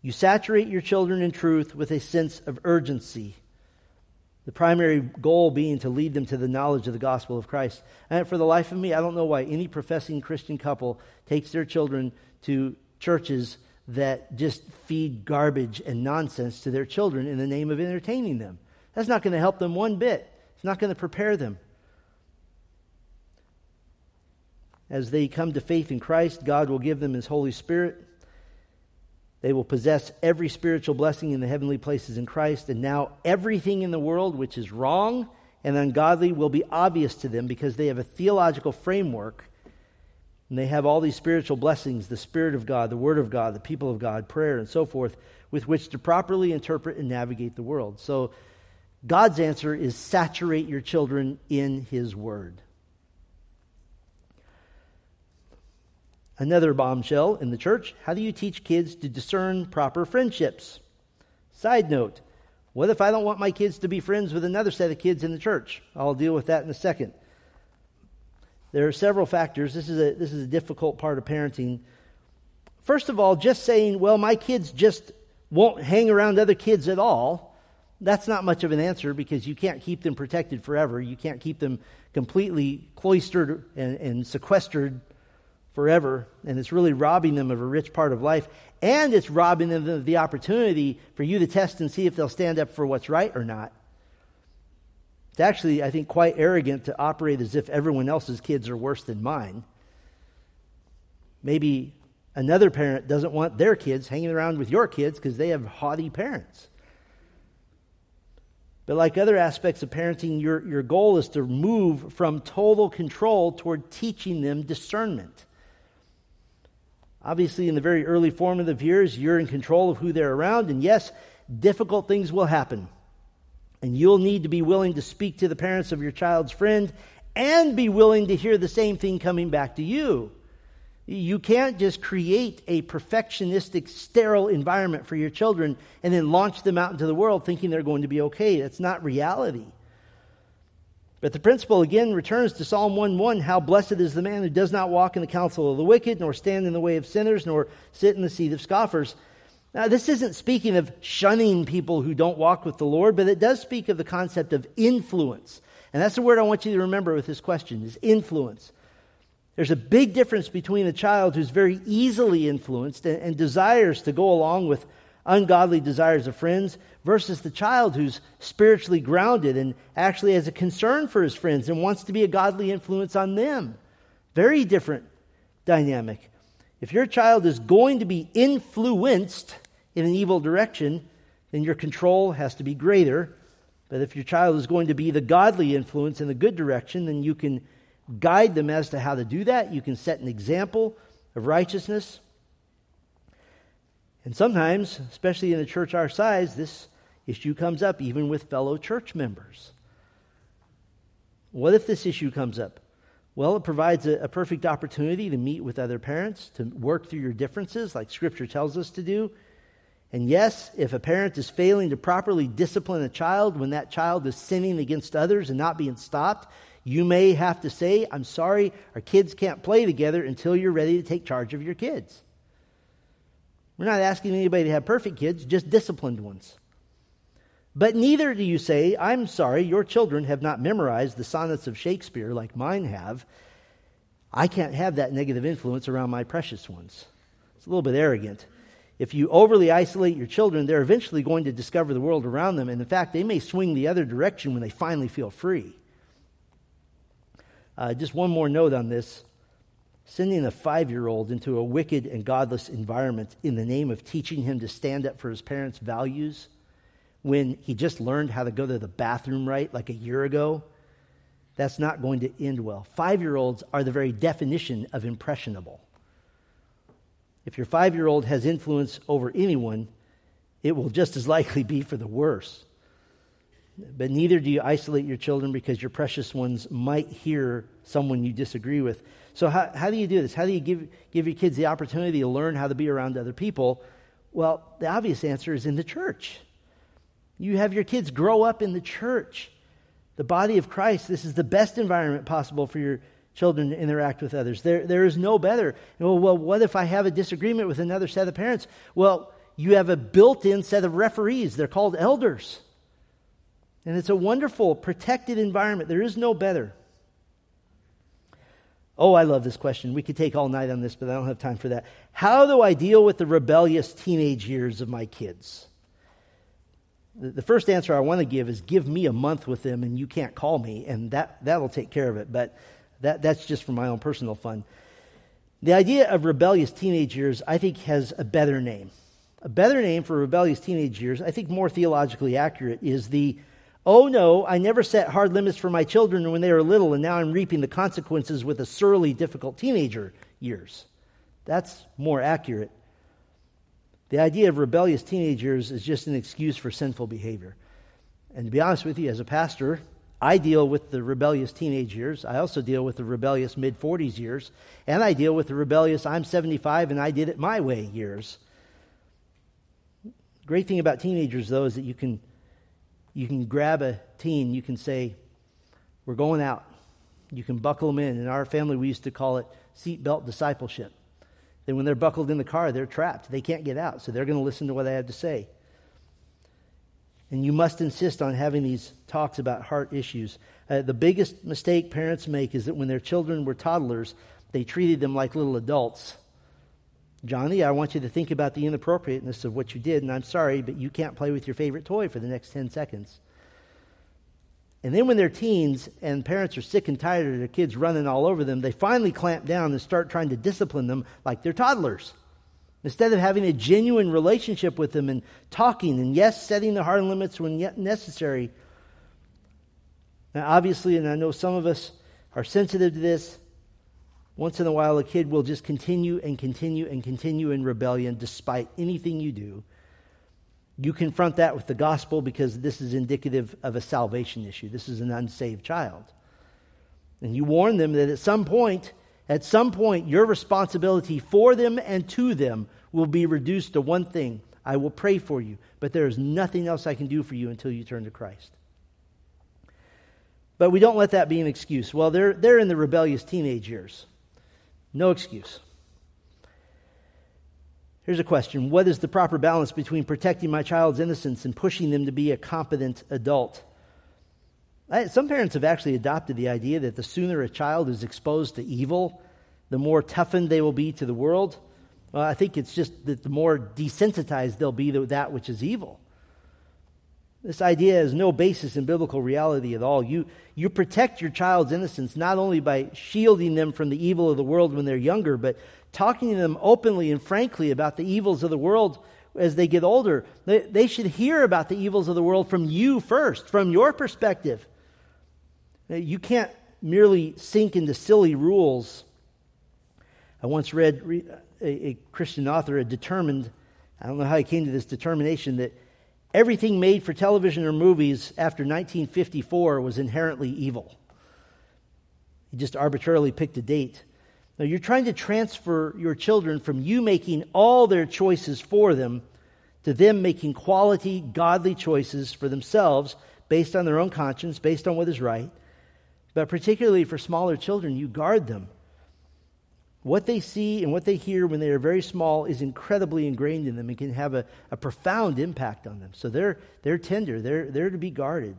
[SPEAKER 1] You saturate your children in truth with a sense of urgency. The primary goal being to lead them to the knowledge of the gospel of Christ. And for the life of me, I don't know why any professing Christian couple takes their children to churches that just feed garbage and nonsense to their children in the name of entertaining them. That's not going to help them one bit. It's not going to prepare them. As they come to faith in Christ, God will give them His Holy Spirit. They will possess every spiritual blessing in the heavenly places in Christ, and now everything in the world which is wrong and ungodly will be obvious to them because they have a theological framework, and they have all these spiritual blessings, the Spirit of God, the Word of God, the people of God, prayer, and so forth, with which to properly interpret and navigate the world. So God's answer is saturate your children in His Word. Another bombshell in the church: how do you teach kids to discern proper friendships? Side note, what if I don't want my kids to be friends with another set of kids in the church? I'll deal with that in a second. There are several factors. This is a this is a difficult part of parenting. First of all, just saying, well, my kids just won't hang around other kids at all, that's not much of an answer, because you can't keep them protected forever. You can't keep them completely cloistered and, and sequestered forever, and it's really robbing them of a rich part of life, and it's robbing them of the opportunity for you to test and see if they'll stand up for what's right or not. It's actually, I think, quite arrogant to operate as if everyone else's kids are worse than mine. Maybe another parent doesn't want their kids hanging around with your kids because they have haughty parents. But like other aspects of parenting, your, your goal is to move from total control toward teaching them discernment. Obviously, in the very early formative years, you're in control of who they're around. And yes, difficult things will happen. And you'll need to be willing to speak to the parents of your child's friend and be willing to hear the same thing coming back to you. You can't just create a perfectionistic, sterile environment for your children and then launch them out into the world thinking they're going to be okay. That's not reality. But the principle again returns to Psalm one one, how blessed is the man who does not walk in the counsel of the wicked, nor stand in the way of sinners, nor sit in the seat of scoffers. Now, this isn't speaking of shunning people who don't walk with the Lord, but it does speak of the concept of influence. And that's the word I want you to remember with this question, is influence. There's a big difference between a child who's very easily influenced and, and desires to go along with ungodly desires of friends versus the child who's spiritually grounded and actually has a concern for his friends and wants to be a godly influence on them. Very different dynamic. If your child is going to be influenced in an evil direction, then your control has to be greater. But if your child is going to be the godly influence in the good direction, then you can guide them as to how to do that. You can set an example of righteousness. And sometimes, especially in a church our size, this issue comes up even with fellow church members. What if this issue comes up? Well, it provides a, a perfect opportunity to meet with other parents, to work through your differences like Scripture tells us to do. And yes, if a parent is failing to properly discipline a child when that child is sinning against others and not being stopped, you may have to say, I'm sorry, our kids can't play together until you're ready to take charge of your kids. We're not asking anybody to have perfect kids, just disciplined ones. But neither do you say, I'm sorry, your children have not memorized the sonnets of Shakespeare like mine have. I can't have that negative influence around my precious ones. It's a little bit arrogant. If you overly isolate your children, they're eventually going to discover the world around them. And in fact, they may swing the other direction when they finally feel free. Uh, just one more note on this. Sending a five-year-old into a wicked and godless environment in the name of teaching him to stand up for his parents' values when he just learned how to go to the bathroom right like a year ago, that's not going to end well. Five-year-olds are the very definition of impressionable. If your five-year-old has influence over anyone, it will just as likely be for the worse. But neither do you isolate your children because your precious ones might hear someone you disagree with. So how, how do you do this? How do you give, give your kids the opportunity to learn how to be around other people? Well, the obvious answer is in the church. You have your kids grow up in the church, the body of Christ. This is the best environment possible for your children to interact with others. There, there is no better. Well, well, what if I have a disagreement with another set of parents? Well, you have a built-in set of referees. They're called elders. And it's a wonderful, protected environment. There is no better. Oh, I love this question. We could take all night on this, but I don't have time for that. How do I deal with the rebellious teenage years of my kids? The, the first answer I want to give is give me a month with them and you can't call me, and that, that'll take care of it. But that, that's just for my own personal fun. The idea of rebellious teenage years, I think, has a better name. A better name for rebellious teenage years, I think more theologically accurate, is the oh no, I never set hard limits for my children when they were little, and now I'm reaping the consequences with a surly, difficult teenager years. That's more accurate. The idea of rebellious teenagers is just an excuse for sinful behavior. And to be honest with you, as a pastor, I deal with the rebellious teenage years. I also deal with the rebellious mid-forties years. And I deal with the rebellious I'm seventy-five and I did it my way years. The great thing about teenagers, though, is that you can You can grab a teen, you can say, we're going out. You can buckle them in. In our family, we used to call it seatbelt discipleship. Then when they're buckled in the car, they're trapped. They can't get out, so they're going to listen to what I have to say. And you must insist on having these talks about heart issues. Uh, the biggest mistake parents make is that when their children were toddlers, they treated them like little adults. Johnny, I want you to think about the inappropriateness of what you did, and I'm sorry, but you can't play with your favorite toy for the next ten seconds. And then when they're teens and parents are sick and tired of their kids running all over them, they finally clamp down and start trying to discipline them like they're toddlers. Instead of having a genuine relationship with them and talking and, yes, setting the hard limits when yet necessary. Now, obviously, and I know some of us are sensitive to this, once in a while, a kid will just continue and continue and continue in rebellion despite anything you do. You confront that with the gospel because this is indicative of a salvation issue. This is an unsaved child. And you warn them that at some point, at some point, your responsibility for them and to them will be reduced to one thing. I will pray for you, but there is nothing else I can do for you until you turn to Christ. But we don't let that be an excuse. Well, they're, they're in the rebellious teenage years. No excuse. Here's a question. What is the proper balance between protecting my child's innocence and pushing them to be a competent adult? I, some parents have actually adopted the idea that the sooner a child is exposed to evil, the more toughened they will be to the world. Well, I think it's just that the more desensitized they'll be to that which is evil. This idea has no basis in biblical reality at all. You, you protect your child's innocence not only by shielding them from the evil of the world when they're younger, but talking to them openly and frankly about the evils of the world as they get older. They, they should hear about the evils of the world from you first, from your perspective. You can't merely sink into silly rules. I once read a, a Christian author had determined, I don't know how he came to this determination, that everything made for television or movies after nineteen fifty-four was inherently evil. He just arbitrarily picked a date. Now, you're trying to transfer your children from you making all their choices for them to them making quality, godly choices for themselves based on their own conscience, based on what is right. But particularly for smaller children, you guard them. What they see and what they hear when they are very small is incredibly ingrained in them and can have a, a profound impact on them. So they're they're tender. They're, they're to be guarded.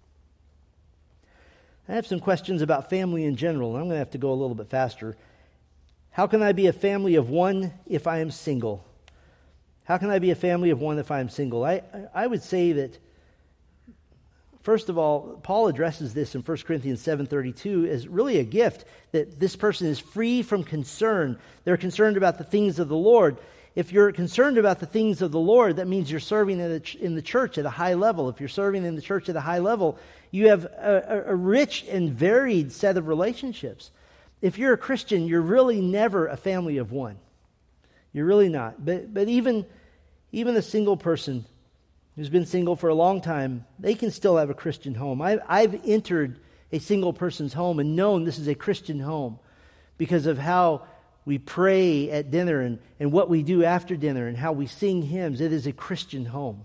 [SPEAKER 1] I have some questions about family in general, and I'm going to have to go a little bit faster. How can I be a family of one if I am single? How can I be a family of one if I am single? I, I would say that, first of all, Paul addresses this in First Corinthians seven thirty-two as really a gift, that this person is free from concern. They're concerned about the things of the Lord. If you're concerned about the things of the Lord, that means you're serving in the, in the church at a high level. If you're serving in the church at a high level, you have a, a rich and varied set of relationships. If you're a Christian, you're really never a family of one. You're really not. But but even, even a single person who's been single for a long time, they can still have a Christian home. I, I've entered a single person's home and known this is a Christian home because of how we pray at dinner and, and what we do after dinner and how we sing hymns. It is a Christian home.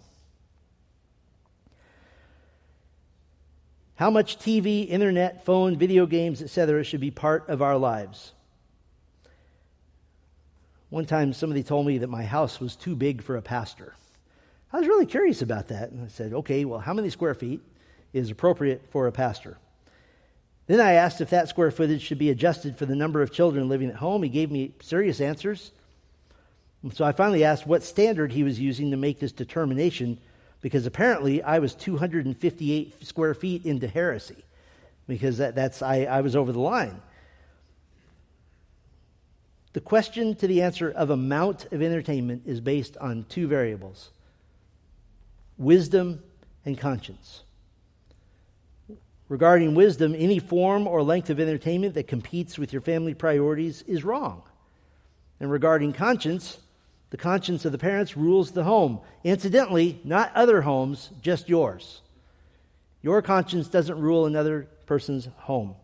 [SPEAKER 1] How much T V, internet, phone, video games, et cetera should be part of our lives? One time somebody told me that my house was too big for a pastor. I was really curious about that. And I said, okay, well, how many square feet is appropriate for a pastor? Then I asked if that square footage should be adjusted for the number of children living at home. He gave me serious answers. And so I finally asked what standard he was using to make this determination, because apparently I was two hundred fifty-eight square feet into heresy, because that, that's I, I was over the line. The question to the answer of amount of entertainment is based on two variables: wisdom and conscience. Regarding wisdom, any form or length of entertainment that competes with your family priorities is wrong. And regarding conscience, the conscience of the parents rules the home. Incidentally, not other homes, just yours. Your conscience doesn't rule another person's home.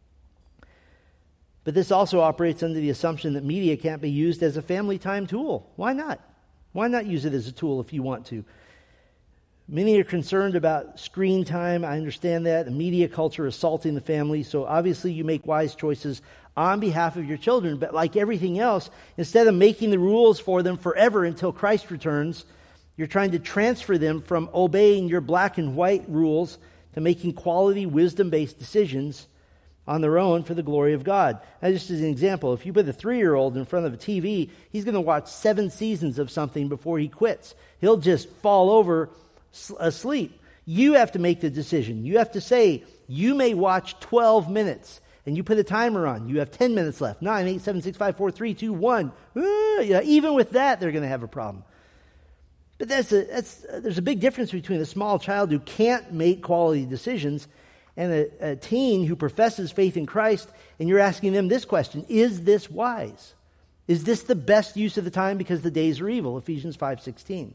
[SPEAKER 1] But this also operates under the assumption that media can't be used as a family time tool. Why not? Why not use it as a tool if you want to? Many are concerned about screen time. I understand that. The media culture is assaulting the family. So obviously you make wise choices on behalf of your children. But like everything else, instead of making the rules for them forever until Christ returns, you're trying to transfer them from obeying your black and white rules to making quality, wisdom-based decisions on their own for the glory of God. Now, just as an example, if you put a three-year-old in front of a T V, he's going to watch seven seasons of something before he quits. He'll just fall over asleep. You have to make the decision. You have to say, you may watch twelve minutes, and you put a timer on. You have ten minutes left. nine, eight, seven, six, five, four, three, two, one. Uh, yeah, even with that, they're going to have a problem. But that's a, that's, uh, there's a big difference between a small child who can't make quality decisions and a, a teen who professes faith in Christ, and you're asking them this question: is this wise? Is this the best use of the time because the days are evil? Ephesians five sixteen.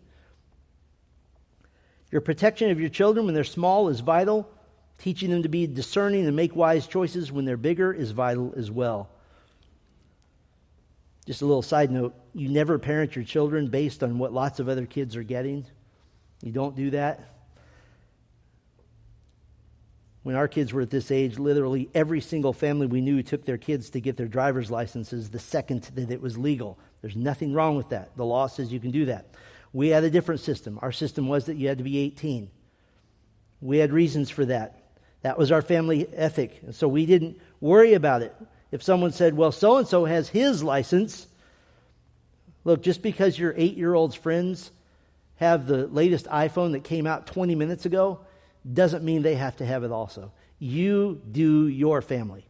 [SPEAKER 1] Your protection of your children when they're small is vital. Teaching them to be discerning and make wise choices when they're bigger is vital as well. Just a little side note, you never parent your children based on what lots of other kids are getting. You don't do that. When our kids were at this age, literally every single family we knew took their kids to get their driver's licenses the second that it was legal. There's nothing wrong with that. The law says you can do that. We had a different system. Our system was that you had to be eighteen. We had reasons for that. That was our family ethic. And so we didn't worry about it. If someone said, well, so-and-so has his license. Look, just because your eight-year-old's friends have the latest iPhone that came out twenty minutes ago doesn't mean they have to have it also. You do your family.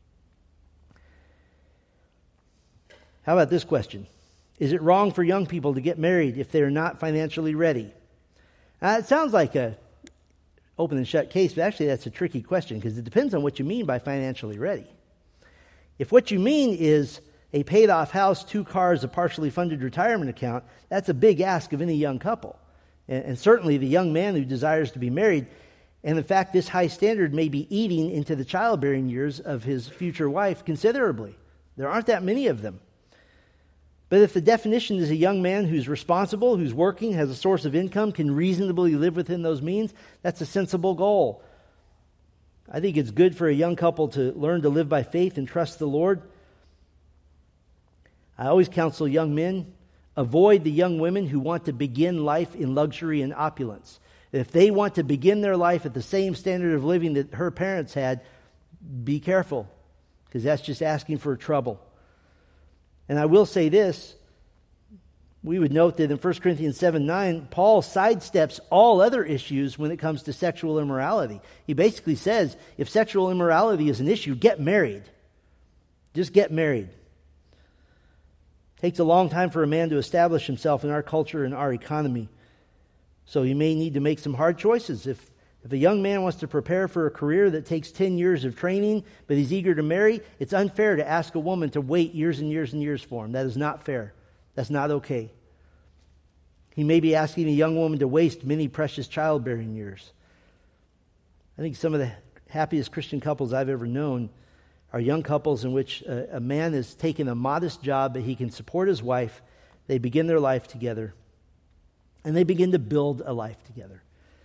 [SPEAKER 1] How about this question? Is it wrong for young people to get married if they're not financially ready? Uh, it sounds like a open and shut case, but actually that's a tricky question because it depends on what you mean by financially ready. If what you mean is a paid-off house, two cars, a partially funded retirement account, that's a big ask of any young couple. And, and certainly the young man who desires to be married. And in fact, this high standard may be eating into the childbearing years of his future wife considerably. There aren't that many of them. But if the definition is a young man who's responsible, who's working, has a source of income, can reasonably live within those means, that's a sensible goal. I think it's good for a young couple to learn to live by faith and trust the Lord. I always counsel young men, avoid the young women who want to begin life in luxury and opulence. If they want to begin their life at the same standard of living that her parents had, be careful, because that's just asking for trouble. And I will say this, we would note that in First Corinthians seven nine, Paul sidesteps all other issues when it comes to sexual immorality. He basically says, if sexual immorality is an issue, get married. Just get married. It takes a long time for a man to establish himself in our culture and our economy. So he may need to make some hard choices. If If a young man wants to prepare for a career that takes ten years of training, but he's eager to marry, it's unfair to ask a woman to wait years and years and years for him. That is not fair. That's not okay. He may be asking a young woman to waste many precious childbearing years. I think some of the happiest Christian couples I've ever known are young couples in which a, a man has taken a modest job, but he can support his wife. They begin their life together, and they begin to build a life together.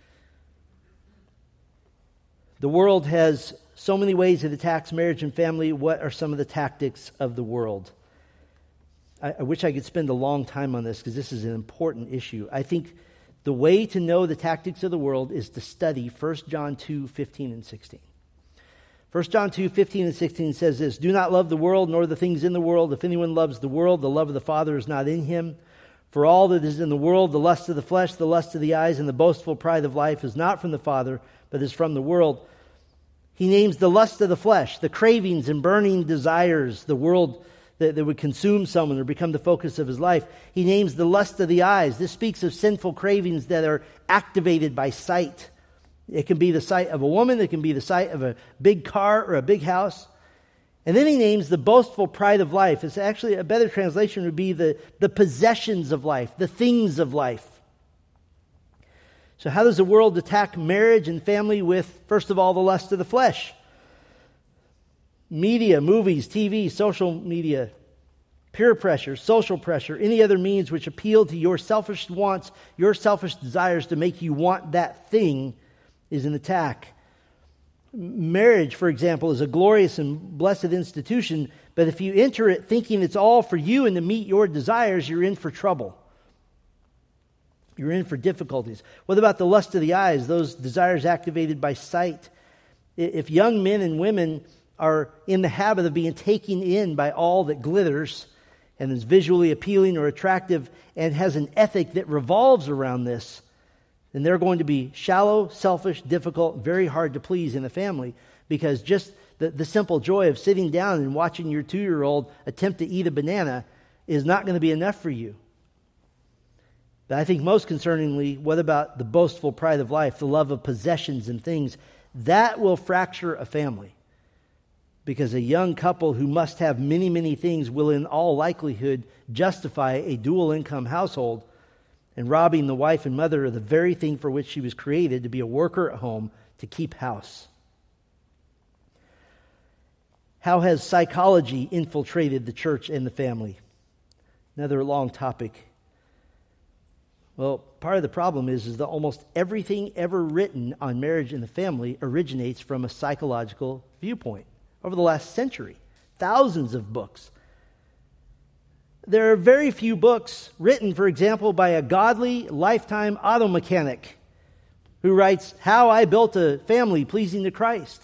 [SPEAKER 1] The world has so many ways it attacks marriage and family. What are some of the tactics of the world? I, I wish I could spend a long time on this because this is an important issue. I think the way to know the tactics of the world is to study First John two, fifteen and sixteen. First John two, fifteen and sixteen says this, "Do not love the world nor the things in the world. If anyone loves the world, the love of the Father is not in him. For all that is in the world, the lust of the flesh, the lust of the eyes, and the boastful pride of life is not from the Father, but is from the world." He names the lust of the flesh, the cravings and burning desires, the world that, that would consume someone or become the focus of his life. He names the lust of the eyes. This speaks of sinful cravings that are activated by sight. It can be the sight of a woman. It can be the sight of a big car or a big house. And then he names the boastful pride of life. It's actually, a better translation would be the, the possessions of life, the things of life. So how does the world attack marriage and family? With, first of all, the lust of the flesh. Media, movies, T V, social media, peer pressure, social pressure, any other means which appeal to your selfish wants, your selfish desires to make you want that thing is an attack. Marriage, for example, is a glorious and blessed institution, but if you enter it thinking it's all for you and to meet your desires, you're in for trouble. You're in for difficulties. What about the lust of the eyes, those desires activated by sight? If young men and women are in the habit of being taken in by all that glitters and is visually appealing or attractive and has an ethic that revolves around this, then they're going to be shallow, selfish, difficult, very hard to please in the family, because just the, the simple joy of sitting down and watching your two-year-old attempt to eat a banana is not going to be enough for you. But I think most concerningly, what about the boastful pride of life, the love of possessions and things? That will fracture a family. Because a young couple who must have many, many things will in all likelihood justify a dual income household and robbing the wife and mother of the very thing for which she was created, to be a worker at home, to keep house. How has psychology infiltrated the church and the family? Another long topic. Well, part of the problem is, is that almost everything ever written on marriage and the family originates from a psychological viewpoint. Over the last century, thousands of books. There are very few books written, for example, by a godly, lifetime auto mechanic who writes, "How I Built a Family Pleasing to Christ."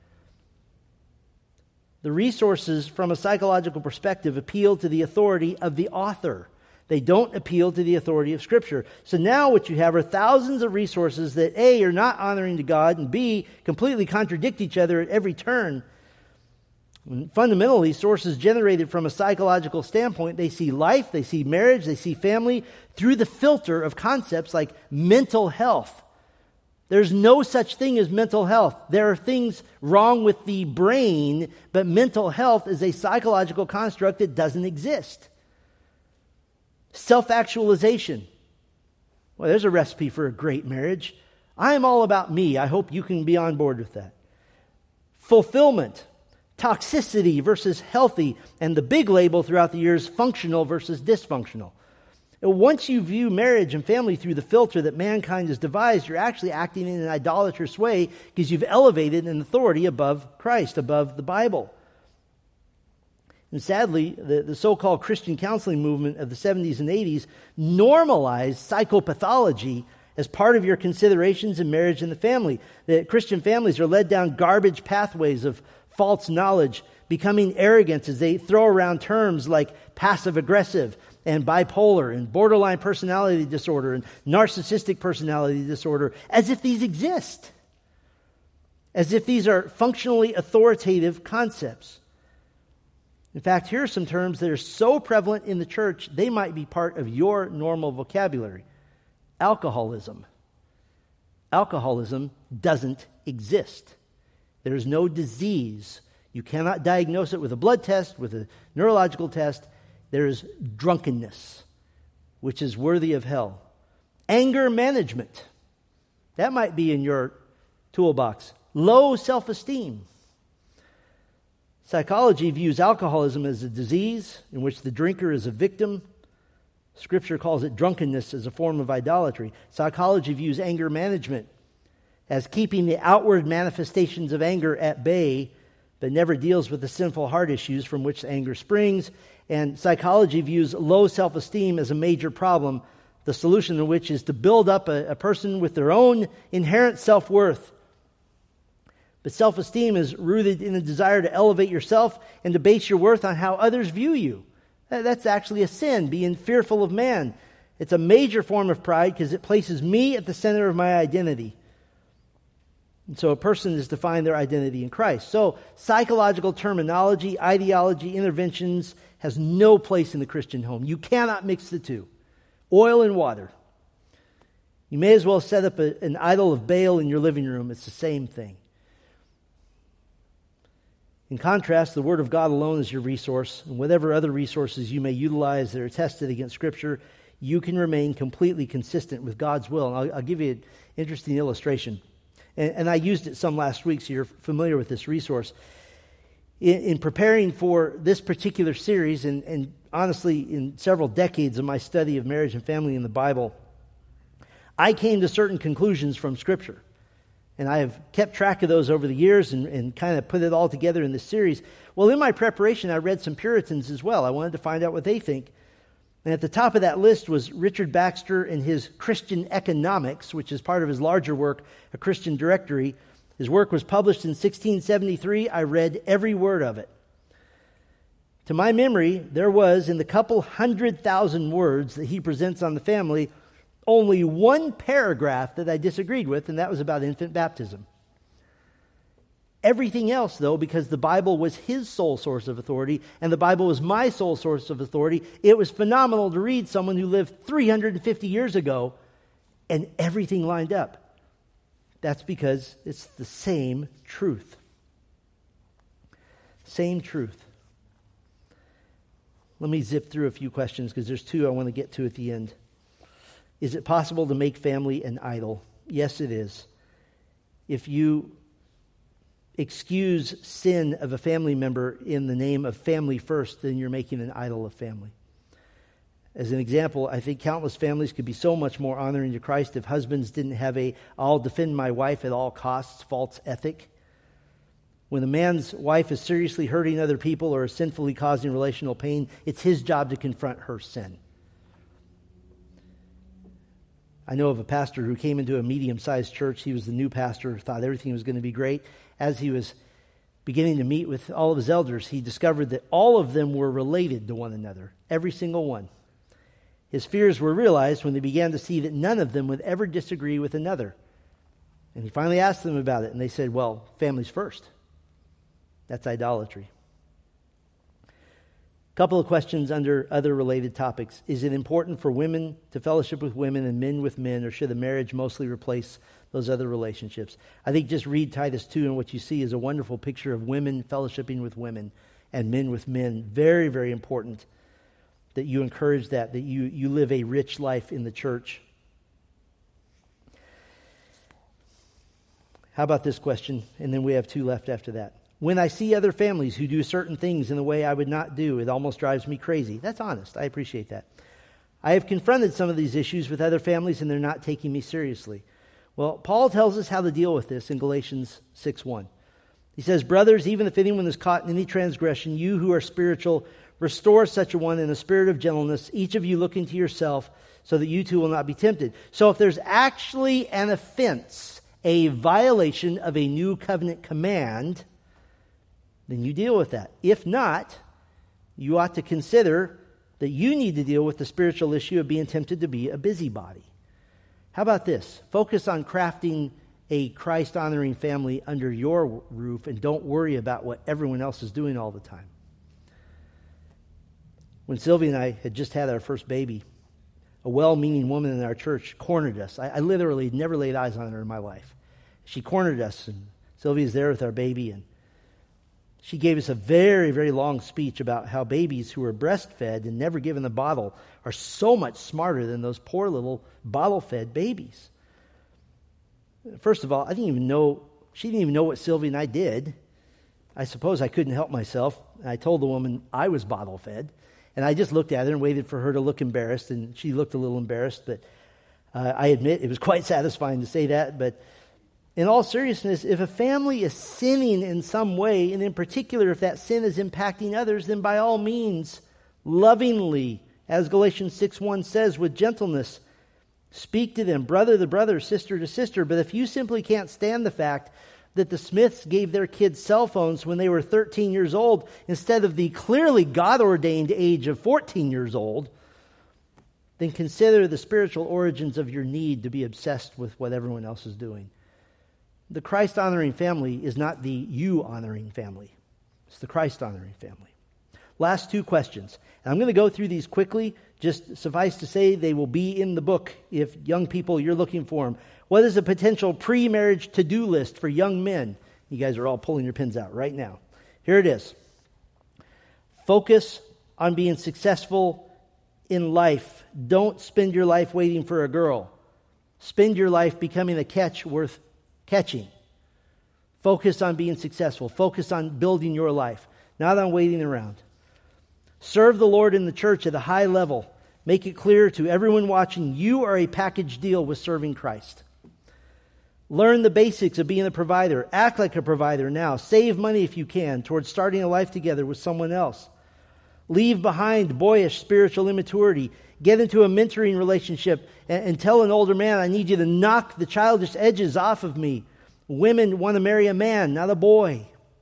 [SPEAKER 1] The resources from a psychological perspective appeal to the authority of the author. They don't appeal to the authority of Scripture. So now what you have are thousands of resources that A, are not honoring to God, and B, completely contradict each other at every turn. And fundamentally, sources generated from a psychological standpoint, they see life, they see marriage, they see family through the filter of concepts like mental health. There's no such thing as mental health. There are things wrong with the brain, but mental health is a psychological construct that doesn't exist. Self-actualization. Well, there's a recipe for a great marriage. I am all about me. I hope you can be on board with that. Fulfillment. Toxicity versus healthy. And the big label throughout the years, functional versus dysfunctional. And once you view marriage and family through the filter that mankind has devised, you're actually acting in an idolatrous way because you've elevated an authority above Christ, above the Bible. And sadly, the, the so-called Christian counseling movement of the seventies and eighties normalized psychopathology as part of your considerations in marriage and the family. That Christian families are led down garbage pathways of false knowledge, becoming arrogant as they throw around terms like passive-aggressive and bipolar and borderline personality disorder and narcissistic personality disorder, as if these exist. As if these are functionally authoritative concepts. In fact, here are some terms that are so prevalent in the church, they might be part of your normal vocabulary. Alcoholism. Alcoholism doesn't exist. There is no disease. You cannot diagnose it with a blood test, with a neurological test. There is drunkenness, which is worthy of hell. Anger management. That might be in your toolbox. Low self-esteem. Psychology views alcoholism as a disease in which the drinker is a victim. Scripture calls it drunkenness as a form of idolatry. Psychology views anger management as keeping the outward manifestations of anger at bay but never deals with the sinful heart issues from which anger springs. And psychology views low self-esteem as a major problem, the solution of which is to build up a, a person with their own inherent self-worth. But self-esteem is rooted in a desire to elevate yourself and to base your worth on how others view you. That's actually a sin, being fearful of man. It's a major form of pride because it places me at the center of my identity. And so a person is to find their identity in Christ. So psychological terminology, ideology, interventions has no place in the Christian home. You cannot mix the two. Oil and water. You may as well set up a, an idol of Baal in your living room. It's the same thing. In contrast, the Word of God alone is your resource, and whatever other resources you may utilize that are tested against Scripture, you can remain completely consistent with God's will. And I'll, I'll give you an interesting illustration. And, and I used it some last week, so you're familiar with this resource. In, in preparing for this particular series, and, and honestly, in several decades of my study of marriage and family in the Bible, I came to certain conclusions from Scripture. And I have kept track of those over the years and, and kind of put it all together in this series. Well, in my preparation, I read some Puritans as well. I wanted to find out what they think. And at the top of that list was Richard Baxter and his Christian Economics, which is part of his larger work, A Christian Directory. His work was published in sixteen seventy-three. I read every word of it. To my memory, there was, in the couple hundred thousand words that he presents on the family, only one paragraph that I disagreed with, and that was about infant baptism. Everything else, though, because the Bible was his sole source of authority, and the Bible was my sole source of authority, it was phenomenal to read someone who lived three hundred fifty years ago, and everything lined up. That's because it's the same truth. Same truth. Let me zip through a few questions, because there's two I want to get to at the end. Is it possible to make family an idol? Yes, it is. If you excuse sin of a family member in the name of family first, then you're making an idol of family. As an example, I think countless families could be so much more honoring to Christ if husbands didn't have a "I'll defend my wife at all costs" false ethic. When a man's wife is seriously hurting other people or is sinfully causing relational pain, it's his job to confront her sin. I know of a pastor who came into a medium-sized church. He was the new pastor, thought everything was going to be great. As he was beginning to meet with all of his elders, he discovered that all of them were related to one another, every single one. His fears were realized when they began to see that none of them would ever disagree with another. And he finally asked them about it, and they said, well, family's first. That's idolatry. Couple of questions under other related topics. Is it important for women to fellowship with women and men with men, or should a marriage mostly replace those other relationships? I think just read Titus two, and what you see is a wonderful picture of women fellowshipping with women and men with men. Very, very important that you encourage that, that you, you live a rich life in the church. How about this question? And then we have two left after that. When I see other families who do certain things in the way I would not do, it almost drives me crazy. That's honest. I appreciate that. I have confronted some of these issues with other families, and they're not taking me seriously. Well, Paul tells us how to deal with this in Galatians six one. He says, brothers, even if anyone is caught in any transgression, you who are spiritual, restore such a one in a spirit of gentleness, each of you looking to yourself, so that you too will not be tempted. So if there's actually an offense, a violation of a new covenant command, then you deal with that. If not, you ought to consider that you need to deal with the spiritual issue of being tempted to be a busybody. How about this? Focus on crafting a Christ-honoring family under your roof, and don't worry about what everyone else is doing all the time. When Sylvie and I had just had our first baby, a well-meaning woman in our church cornered us. I, I literally never laid eyes on her in my life. She cornered us, and Sylvie's there with our baby, and she gave us a very, very long speech about how babies who are breastfed and never given the bottle are so much smarter than those poor little bottle-fed babies. First of all, I didn't even know, she didn't even know what Sylvie and I did. I suppose I couldn't help myself. I told the woman I was bottle-fed, and I just looked at her and waited for her to look embarrassed, and she looked a little embarrassed, but uh, I admit it was quite satisfying to say that, but In all seriousness, if a family is sinning in some way, and in particular if that sin is impacting others, then by all means, lovingly, as Galatians six one says, with gentleness, speak to them, brother to brother, sister to sister. But if you simply can't stand the fact that the Smiths gave their kids cell phones when they were thirteen years old instead of the clearly God-ordained age of fourteen years old, then consider the spiritual origins of your need to be obsessed with what everyone else is doing. The Christ-honoring family is not the you-honoring family. It's the Christ-honoring family. Last two questions. And I'm going to go through these quickly. Just suffice to say, they will be in the book if young people, you're looking for them. What is a potential pre-marriage to-do list for young men? You guys are all pulling your pins out right now. Here it is. Focus on being successful in life. Don't spend your life waiting for a girl. Spend your life becoming a catch worth catching. Focus on being successful. Focus on building your life, not on waiting around. Serve the Lord in the church at a high level. Make it clear to everyone watching, you are a package deal with serving Christ. Learn the basics of being a provider. Act like a provider now. Save money if you can towards starting a life together with someone else. Leave behind boyish spiritual immaturity. Get into a mentoring relationship and, and tell an older man, I need you to knock the childish edges off of me. Women want to marry a man, not a boy.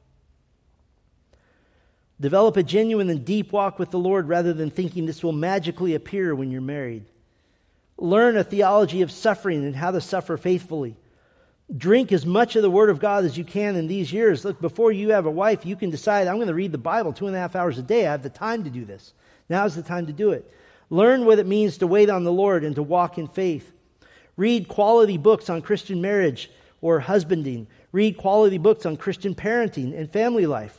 [SPEAKER 1] Develop a genuine and deep walk with the Lord rather than thinking this will magically appear when you're married. Learn a theology of suffering and how to suffer faithfully. Drink as much of the Word of God as you can in these years. Look, before you have a wife, you can decide, I'm going to read the Bible two and a half hours a day. I have the time to do this. Now's the time to do it. Learn what it means to wait on the Lord and to walk in faith. Read quality books on Christian marriage or husbanding. Read quality books on Christian parenting and family life.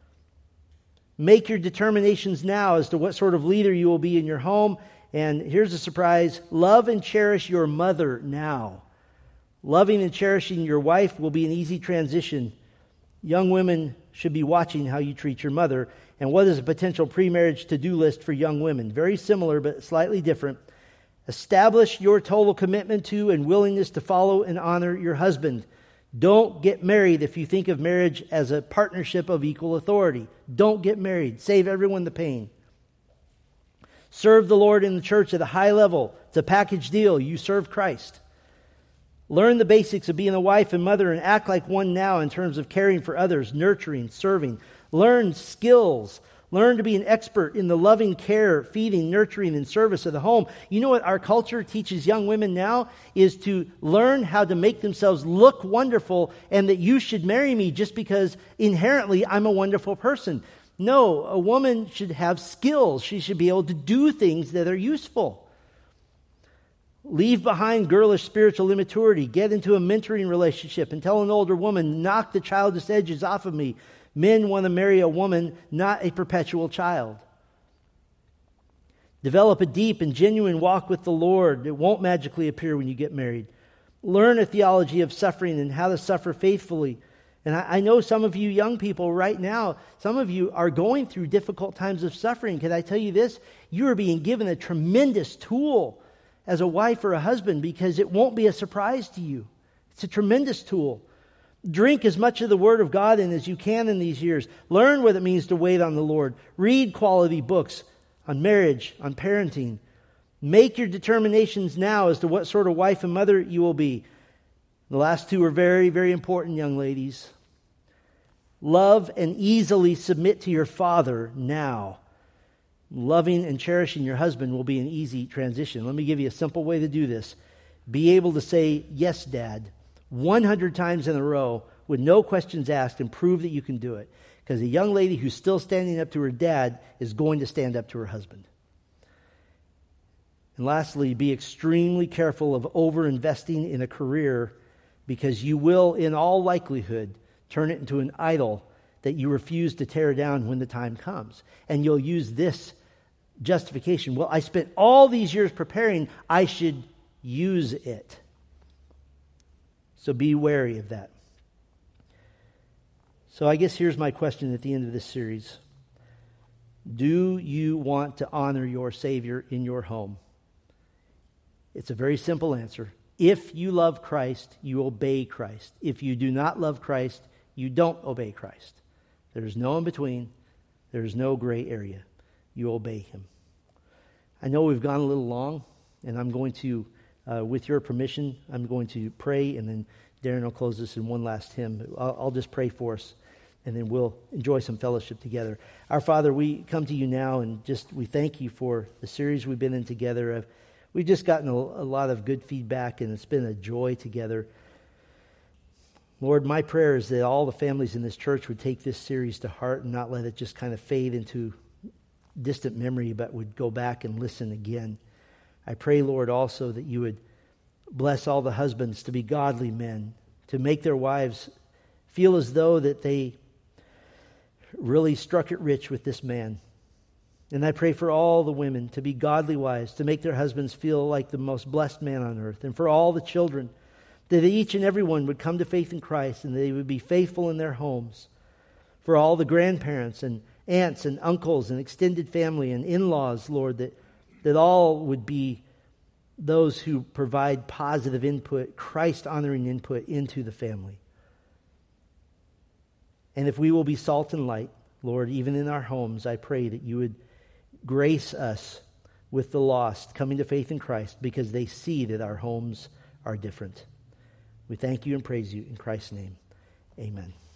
[SPEAKER 1] Make your determinations now as to what sort of leader you will be in your home. And here's a surprise. Love and cherish your mother now. Loving and cherishing your wife will be an easy transition. Young women should be watching how you treat your mother. And what is a potential pre-marriage to-do list for young women? Very similar, but slightly different. Establish your total commitment to and willingness to follow and honor your husband. Don't get married if you think of marriage as a partnership of equal authority. Don't get married. Save everyone the pain. Serve the Lord in the church at a high level. It's a package deal. You serve Christ. Learn the basics of being a wife and mother and act like one now in terms of caring for others, nurturing, serving. Learn skills. Learn to be an expert in the loving care, feeding, nurturing, and service of the home. You know what our culture teaches young women now is to learn how to make themselves look wonderful and that you should marry me just because inherently I'm a wonderful person. No, a woman should have skills. She should be able to do things that are useful. Leave behind girlish spiritual immaturity. Get into a mentoring relationship and tell an older woman, knock the childish edges off of me. Men want to marry a woman, not a perpetual child. Develop a deep and genuine walk with the Lord. It won't magically appear when you get married. Learn a theology of suffering and how to suffer faithfully. And I, I know some of you young people right now, some of you are going through difficult times of suffering. Can I tell you this? You are being given a tremendous tool as a wife or a husband because it won't be a surprise to you. It's a tremendous tool. Drink as much of the Word of God in as you can in these years. Learn what it means to wait on the Lord. Read quality books on marriage, on parenting. Make your determinations now as to what sort of wife and mother you will be. The last two are very, very important, young ladies. Love and easily submit to your father now. Loving and cherishing your husband will be an easy transition. Let me give you a simple way to do this. Be able to say, yes, Dad, one hundred times in a row with no questions asked and prove that you can do it. Because a young lady who's still standing up to her dad is going to stand up to her husband. And lastly, be extremely careful of over-investing in a career because you will, in all likelihood, turn it into an idol that you refuse to tear down when the time comes. And you'll use this justification. Well, I spent all these years preparing. I should use it. So be wary of that. So I guess here's my question at the end of this series. Do you want to honor your Savior in your home? It's a very simple answer. If you love Christ, you obey Christ. If you do not love Christ, you don't obey Christ. There's no in between. There's no gray area. You obey him. I know we've gone a little long, and I'm going to, uh, with your permission, I'm going to pray, and then Darren will close this in one last hymn. I'll, I'll just pray for us, and then we'll enjoy some fellowship together. Our Father, we come to you now, and just we thank you for the series we've been in together. Of, we've just gotten a, a lot of good feedback, and it's been a joy together. Lord, my prayer is that all the families in this church would take this series to heart and not let it just kind of fade into distant memory, but would go back and listen again. I pray, Lord, also that you would bless all the husbands to be godly men, to make their wives feel as though that they really struck it rich with this man. And I pray for all the women to be godly wives, to make their husbands feel like the most blessed man on earth. And for all the children, that each and every one would come to faith in Christ and they would be faithful in their homes. For all the grandparents and aunts and uncles and extended family and in-laws, Lord, that, that all would be those who provide positive input, Christ-honoring input into the family. And if we will be salt and light, Lord, even in our homes, I pray that you would grace us with the lost coming to faith in Christ because they see that our homes are different. We thank you and praise you in Christ's name. Amen.